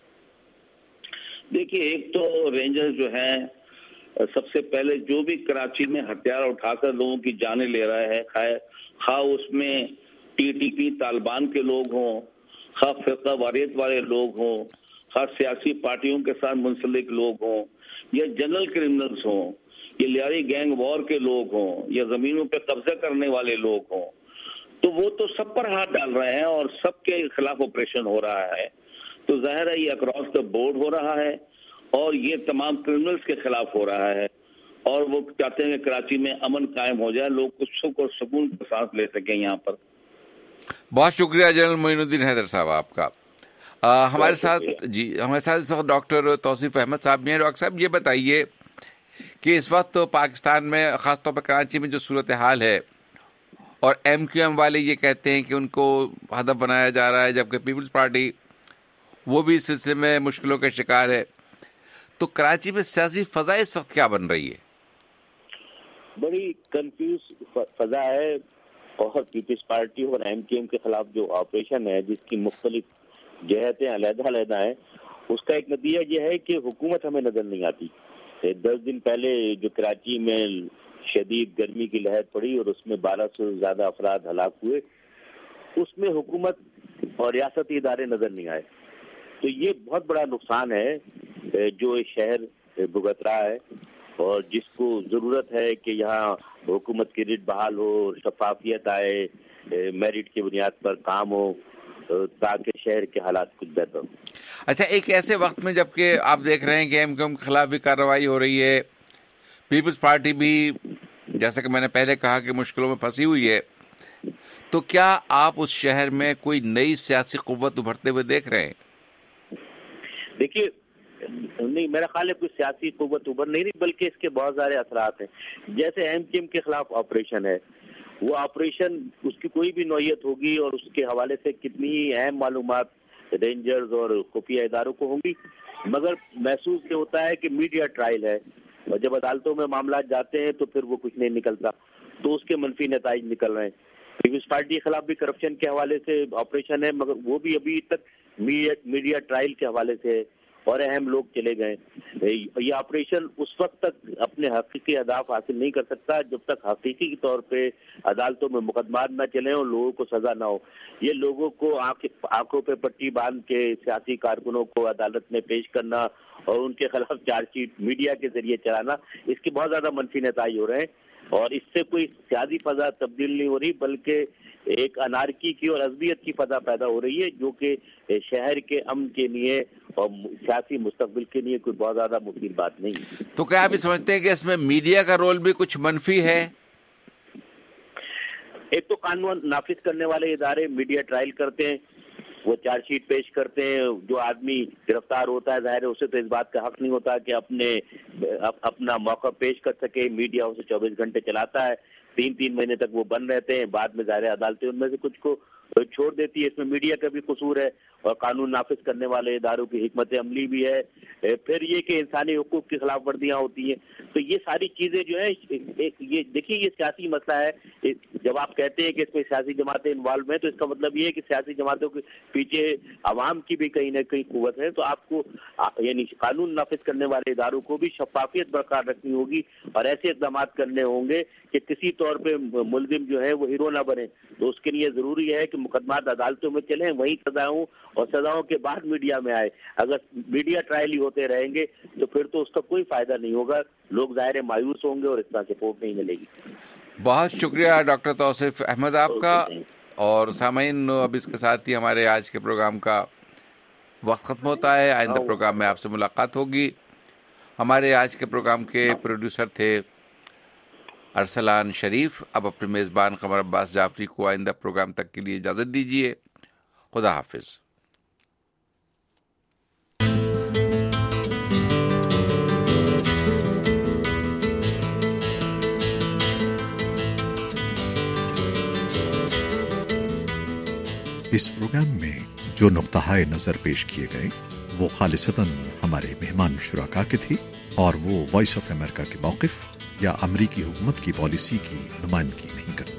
देखिए, एक तो रेंजर्स जो हैं सबसे पहले जो भी कराची में हथियार उठाकर लोगों की जानें ले रहा है, खा उसमें टीटीपी तालिबान के लोग हों, खा फिरका वारियत वाले लोग हों, खा सियासी पार्टियों के साथ मुंसलिक लोग हों या जनरल क्रिमिनल्स हों, या लियारी गैंग वॉर के लोग हों, या जमीनों पे कब्जा करने वाले लोग हों, तो वो तो सब पर हाथ डाल रहे हैं और सबके खिलाफ ऑपरेशन हो रहा है। तो जाहिर है ये अक्रॉस द बोर्ड हो रहा है और ये तमाम क्रिमिनल्स के खिलाफ हो रहा है, और वो चाहते हैं कि कराची में अमन कायम हो जाए, लोग कुछ सुख और सुकून का सांस ले सकें यहाँ पर। बहुत शुक्रिया जनरल मोइनुद्दीन हैदर साहब आपका। हमारे साथ इस वक्त डॉक्टर तौसीफ अहमद साहब भी हैं। डॉक्टर साहब, ये बताइए कि इस वक्त तो पाकिस्तान में खासतौर पर कराची में जो सूरत हाल है, और MQM वाले ये कहते हैं कि उनको हदफ बनाया जा रहा है, जबकि पीपल्स पार्टी वो भी इस सिलसिले में मुश्किलों के शिकार है, तो कराची में सियासी फजा इस वक्त क्या बन रही है? बड़ी कंफ्यूज फजा है, और पीपल्स पार्टी और MQM के खिलाफ जो ऑपरेशन है, जिसकी मुख्तलिफ जहतें अलग-अलग हैं, उसका एक नतीजा यह है कि हुकूमत हमें नजर नहीं आती। 10 दिन पहले जो कराची में शदीद गर्मी की लहर पड़ी और उसमें 1200 से ज्यादा अफराद हलाक हुए, उसमें हुकूमत और रियासती इदारे नजर नहीं आए। तो ये बहुत बड़ा नुकसान है जो शहर भुगत रहा है, और जिसको जरूरत है कि यहाँ हुकूमत की रिट बहाल हो, शफाफियत आए, मेरिट की बुनियाद पर काम हो, ताकि शहर के हालात कुछ बेहतर हो। अच्छा, एक ऐसे वक्त में जबकि आप देख रहे हैं कि MQM के खिलाफ भी कार्रवाई हो रही है, पीपल्स पार्टी भी जैसा कि मैंने पहले कहा कि मुश्किलों में फंसी हुई है, तो क्या आप उस शहर में कोई नई सियासी कुव्वत उभरते हुए देख रहे हैं? देखिए, नहीं, मेरा ख्याल है कोई सियासी कुव्वत उभर नहीं रही, बल्कि इसके बहुत सारे असरात हैं। जैसे MQM के खिलाफ ऑपरेशन है, वो ऑपरेशन उसकी कोई भी नौयत होगी और उसके हवाले से कितनी ही अहम मालूमात रेंजर्स और खुफिया इदारों को होंगी, मगर महसूस ये होता है कि मीडिया ट्रायल है, और जब अदालतों में मामला जाते हैं तो फिर वो कुछ नहीं निकलता, तो उसके मनफी नताइज निकल रहे हैं। पीपल्स पार्टी के खिलाफ भी करप्शन के हवाले से ऑपरेशन है, मगर वो भी अभी तक मीडिया ट्रायल के हवाले से है, और अहम लोग चले गए। ये ऑपरेशन उस वक्त तक अपने हकीकी अहदाफ हासिल नहीं कर सकता जब तक हकीकी तौर पे अदालतों में मुकदमात न चले और लोगों को सजा ना हो। ये लोगों को आंखों पे पट्टी बांध के सियासी कारकुनों को अदालत में पेश करना और उनके खिलाफ चार्जशीट मीडिया के जरिए चलाना, इसके बहुत ज्यादा मनफी नताइज हो रहे हैं, और इससे कोई सियासी फजा तब्दील नहीं हो रही, बल्कि एक अनारकी की और अज़बियत की फजा पैदा हो रही है, जो कि शहर के अमन के लिए और सियासी मुस्तकबिल के लिए कोई बहुत ज्यादा मुफीद बात नहीं। तो क्या आप समझते हैं कि इसमें मीडिया का रोल भी कुछ मनफी है? एक तो कानून नाफिज करने वाले इदारे मीडिया ट्रायल करते हैं, वो चार्जशीट पेश करते हैं, जो आदमी गिरफ्तार होता है जाहिर है उसे तो इस बात का हक नहीं होता कि अपना मौका पेश कर सके। मीडिया उसे 24 घंटे चलाता है, 3-3 महीने तक वो बंद रहते हैं, बाद में जाहिर अदालतें उनमें से कुछ को छोड़ देती है। इसमें मीडिया का भी कसूर है और कानून नाफिज करने वाले इदारों की हिकमत अमली भी है। फिर ये कि इंसानी हुकूक की खिलाफ वर्जियां होती हैं। तो ये सारी चीजें जो है, ये देखिए ये सियासी मसला है। जब आप कहते हैं कि इसमें सियासी जमातें इन्वॉल्व हैं, तो इसका मतलब ये है कि सियासी जमातों के पीछे आवाम की भी कहीं ना कहीं कुव्वत है। तो आपको यानी कानून नाफिज करने वाले इदारों को भी शफाफियत बरकरार रखनी होगी और ऐसे इक़दाम करने होंगे कि किसी तौर पे मुलजिम जो है वो हीरो ना बने। तो उसके लिए जरूरी है कि मुकदमात अदालतों में चलें, वहीं सजाओं और सजाओं के बाद मीडिया में आए। अगर मीडिया ट्रायल ही होते रहेंगे तो फिर तो उसका कोई फायदा नहीं होगा, लोग जाहिर मायूस होंगे और इतना सपोर्ट नहीं मिलेगी। बहुत शुक्रिया डॉक्टर तौसीफ अहमद आपका। और सामीन, अब इसके साथ ही हमारे आज के प्रोग्राम का वक्त खत्म होता है। आइंदा प्रोग्राम में आपसे मुलाकात होगी। हमारे आज के प्रोग्राम के प्रोड्यूसर थे अरसलान शरीफ। अब अपने मेज़बान कमर अब्बास जाफरी को आइंदा प्रोग्राम तक के लिए इजाज़त दीजिए। खुदा हाफिज। इस प्रोग्राम में जो नुक्ताए नजर पेश किए गए वो खालिसतन हमारे मेहमान शुराका के थे और वो वॉइस ऑफ अमेरिका के मौक़िफ़ या अमरीकी हुकूमत की पॉलिसी की नुमाइंदगी नहीं करते।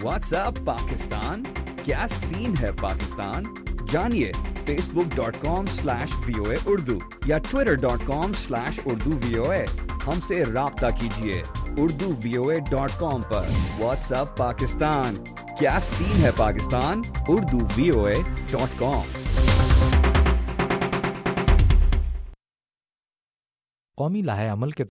واٹس ایپ پاکستان، کیا سین ہے پاکستان؟ جانیے facebook.com/VOA Urdu یا twitter.com/Urdu VOA. ہم سے رابطہ کیجیے urduvoa.com پر. واٹس ایپ پاکستان، کیا سین ہے پاکستان؟ urduvoa.com. قومی لائحہ عمل کے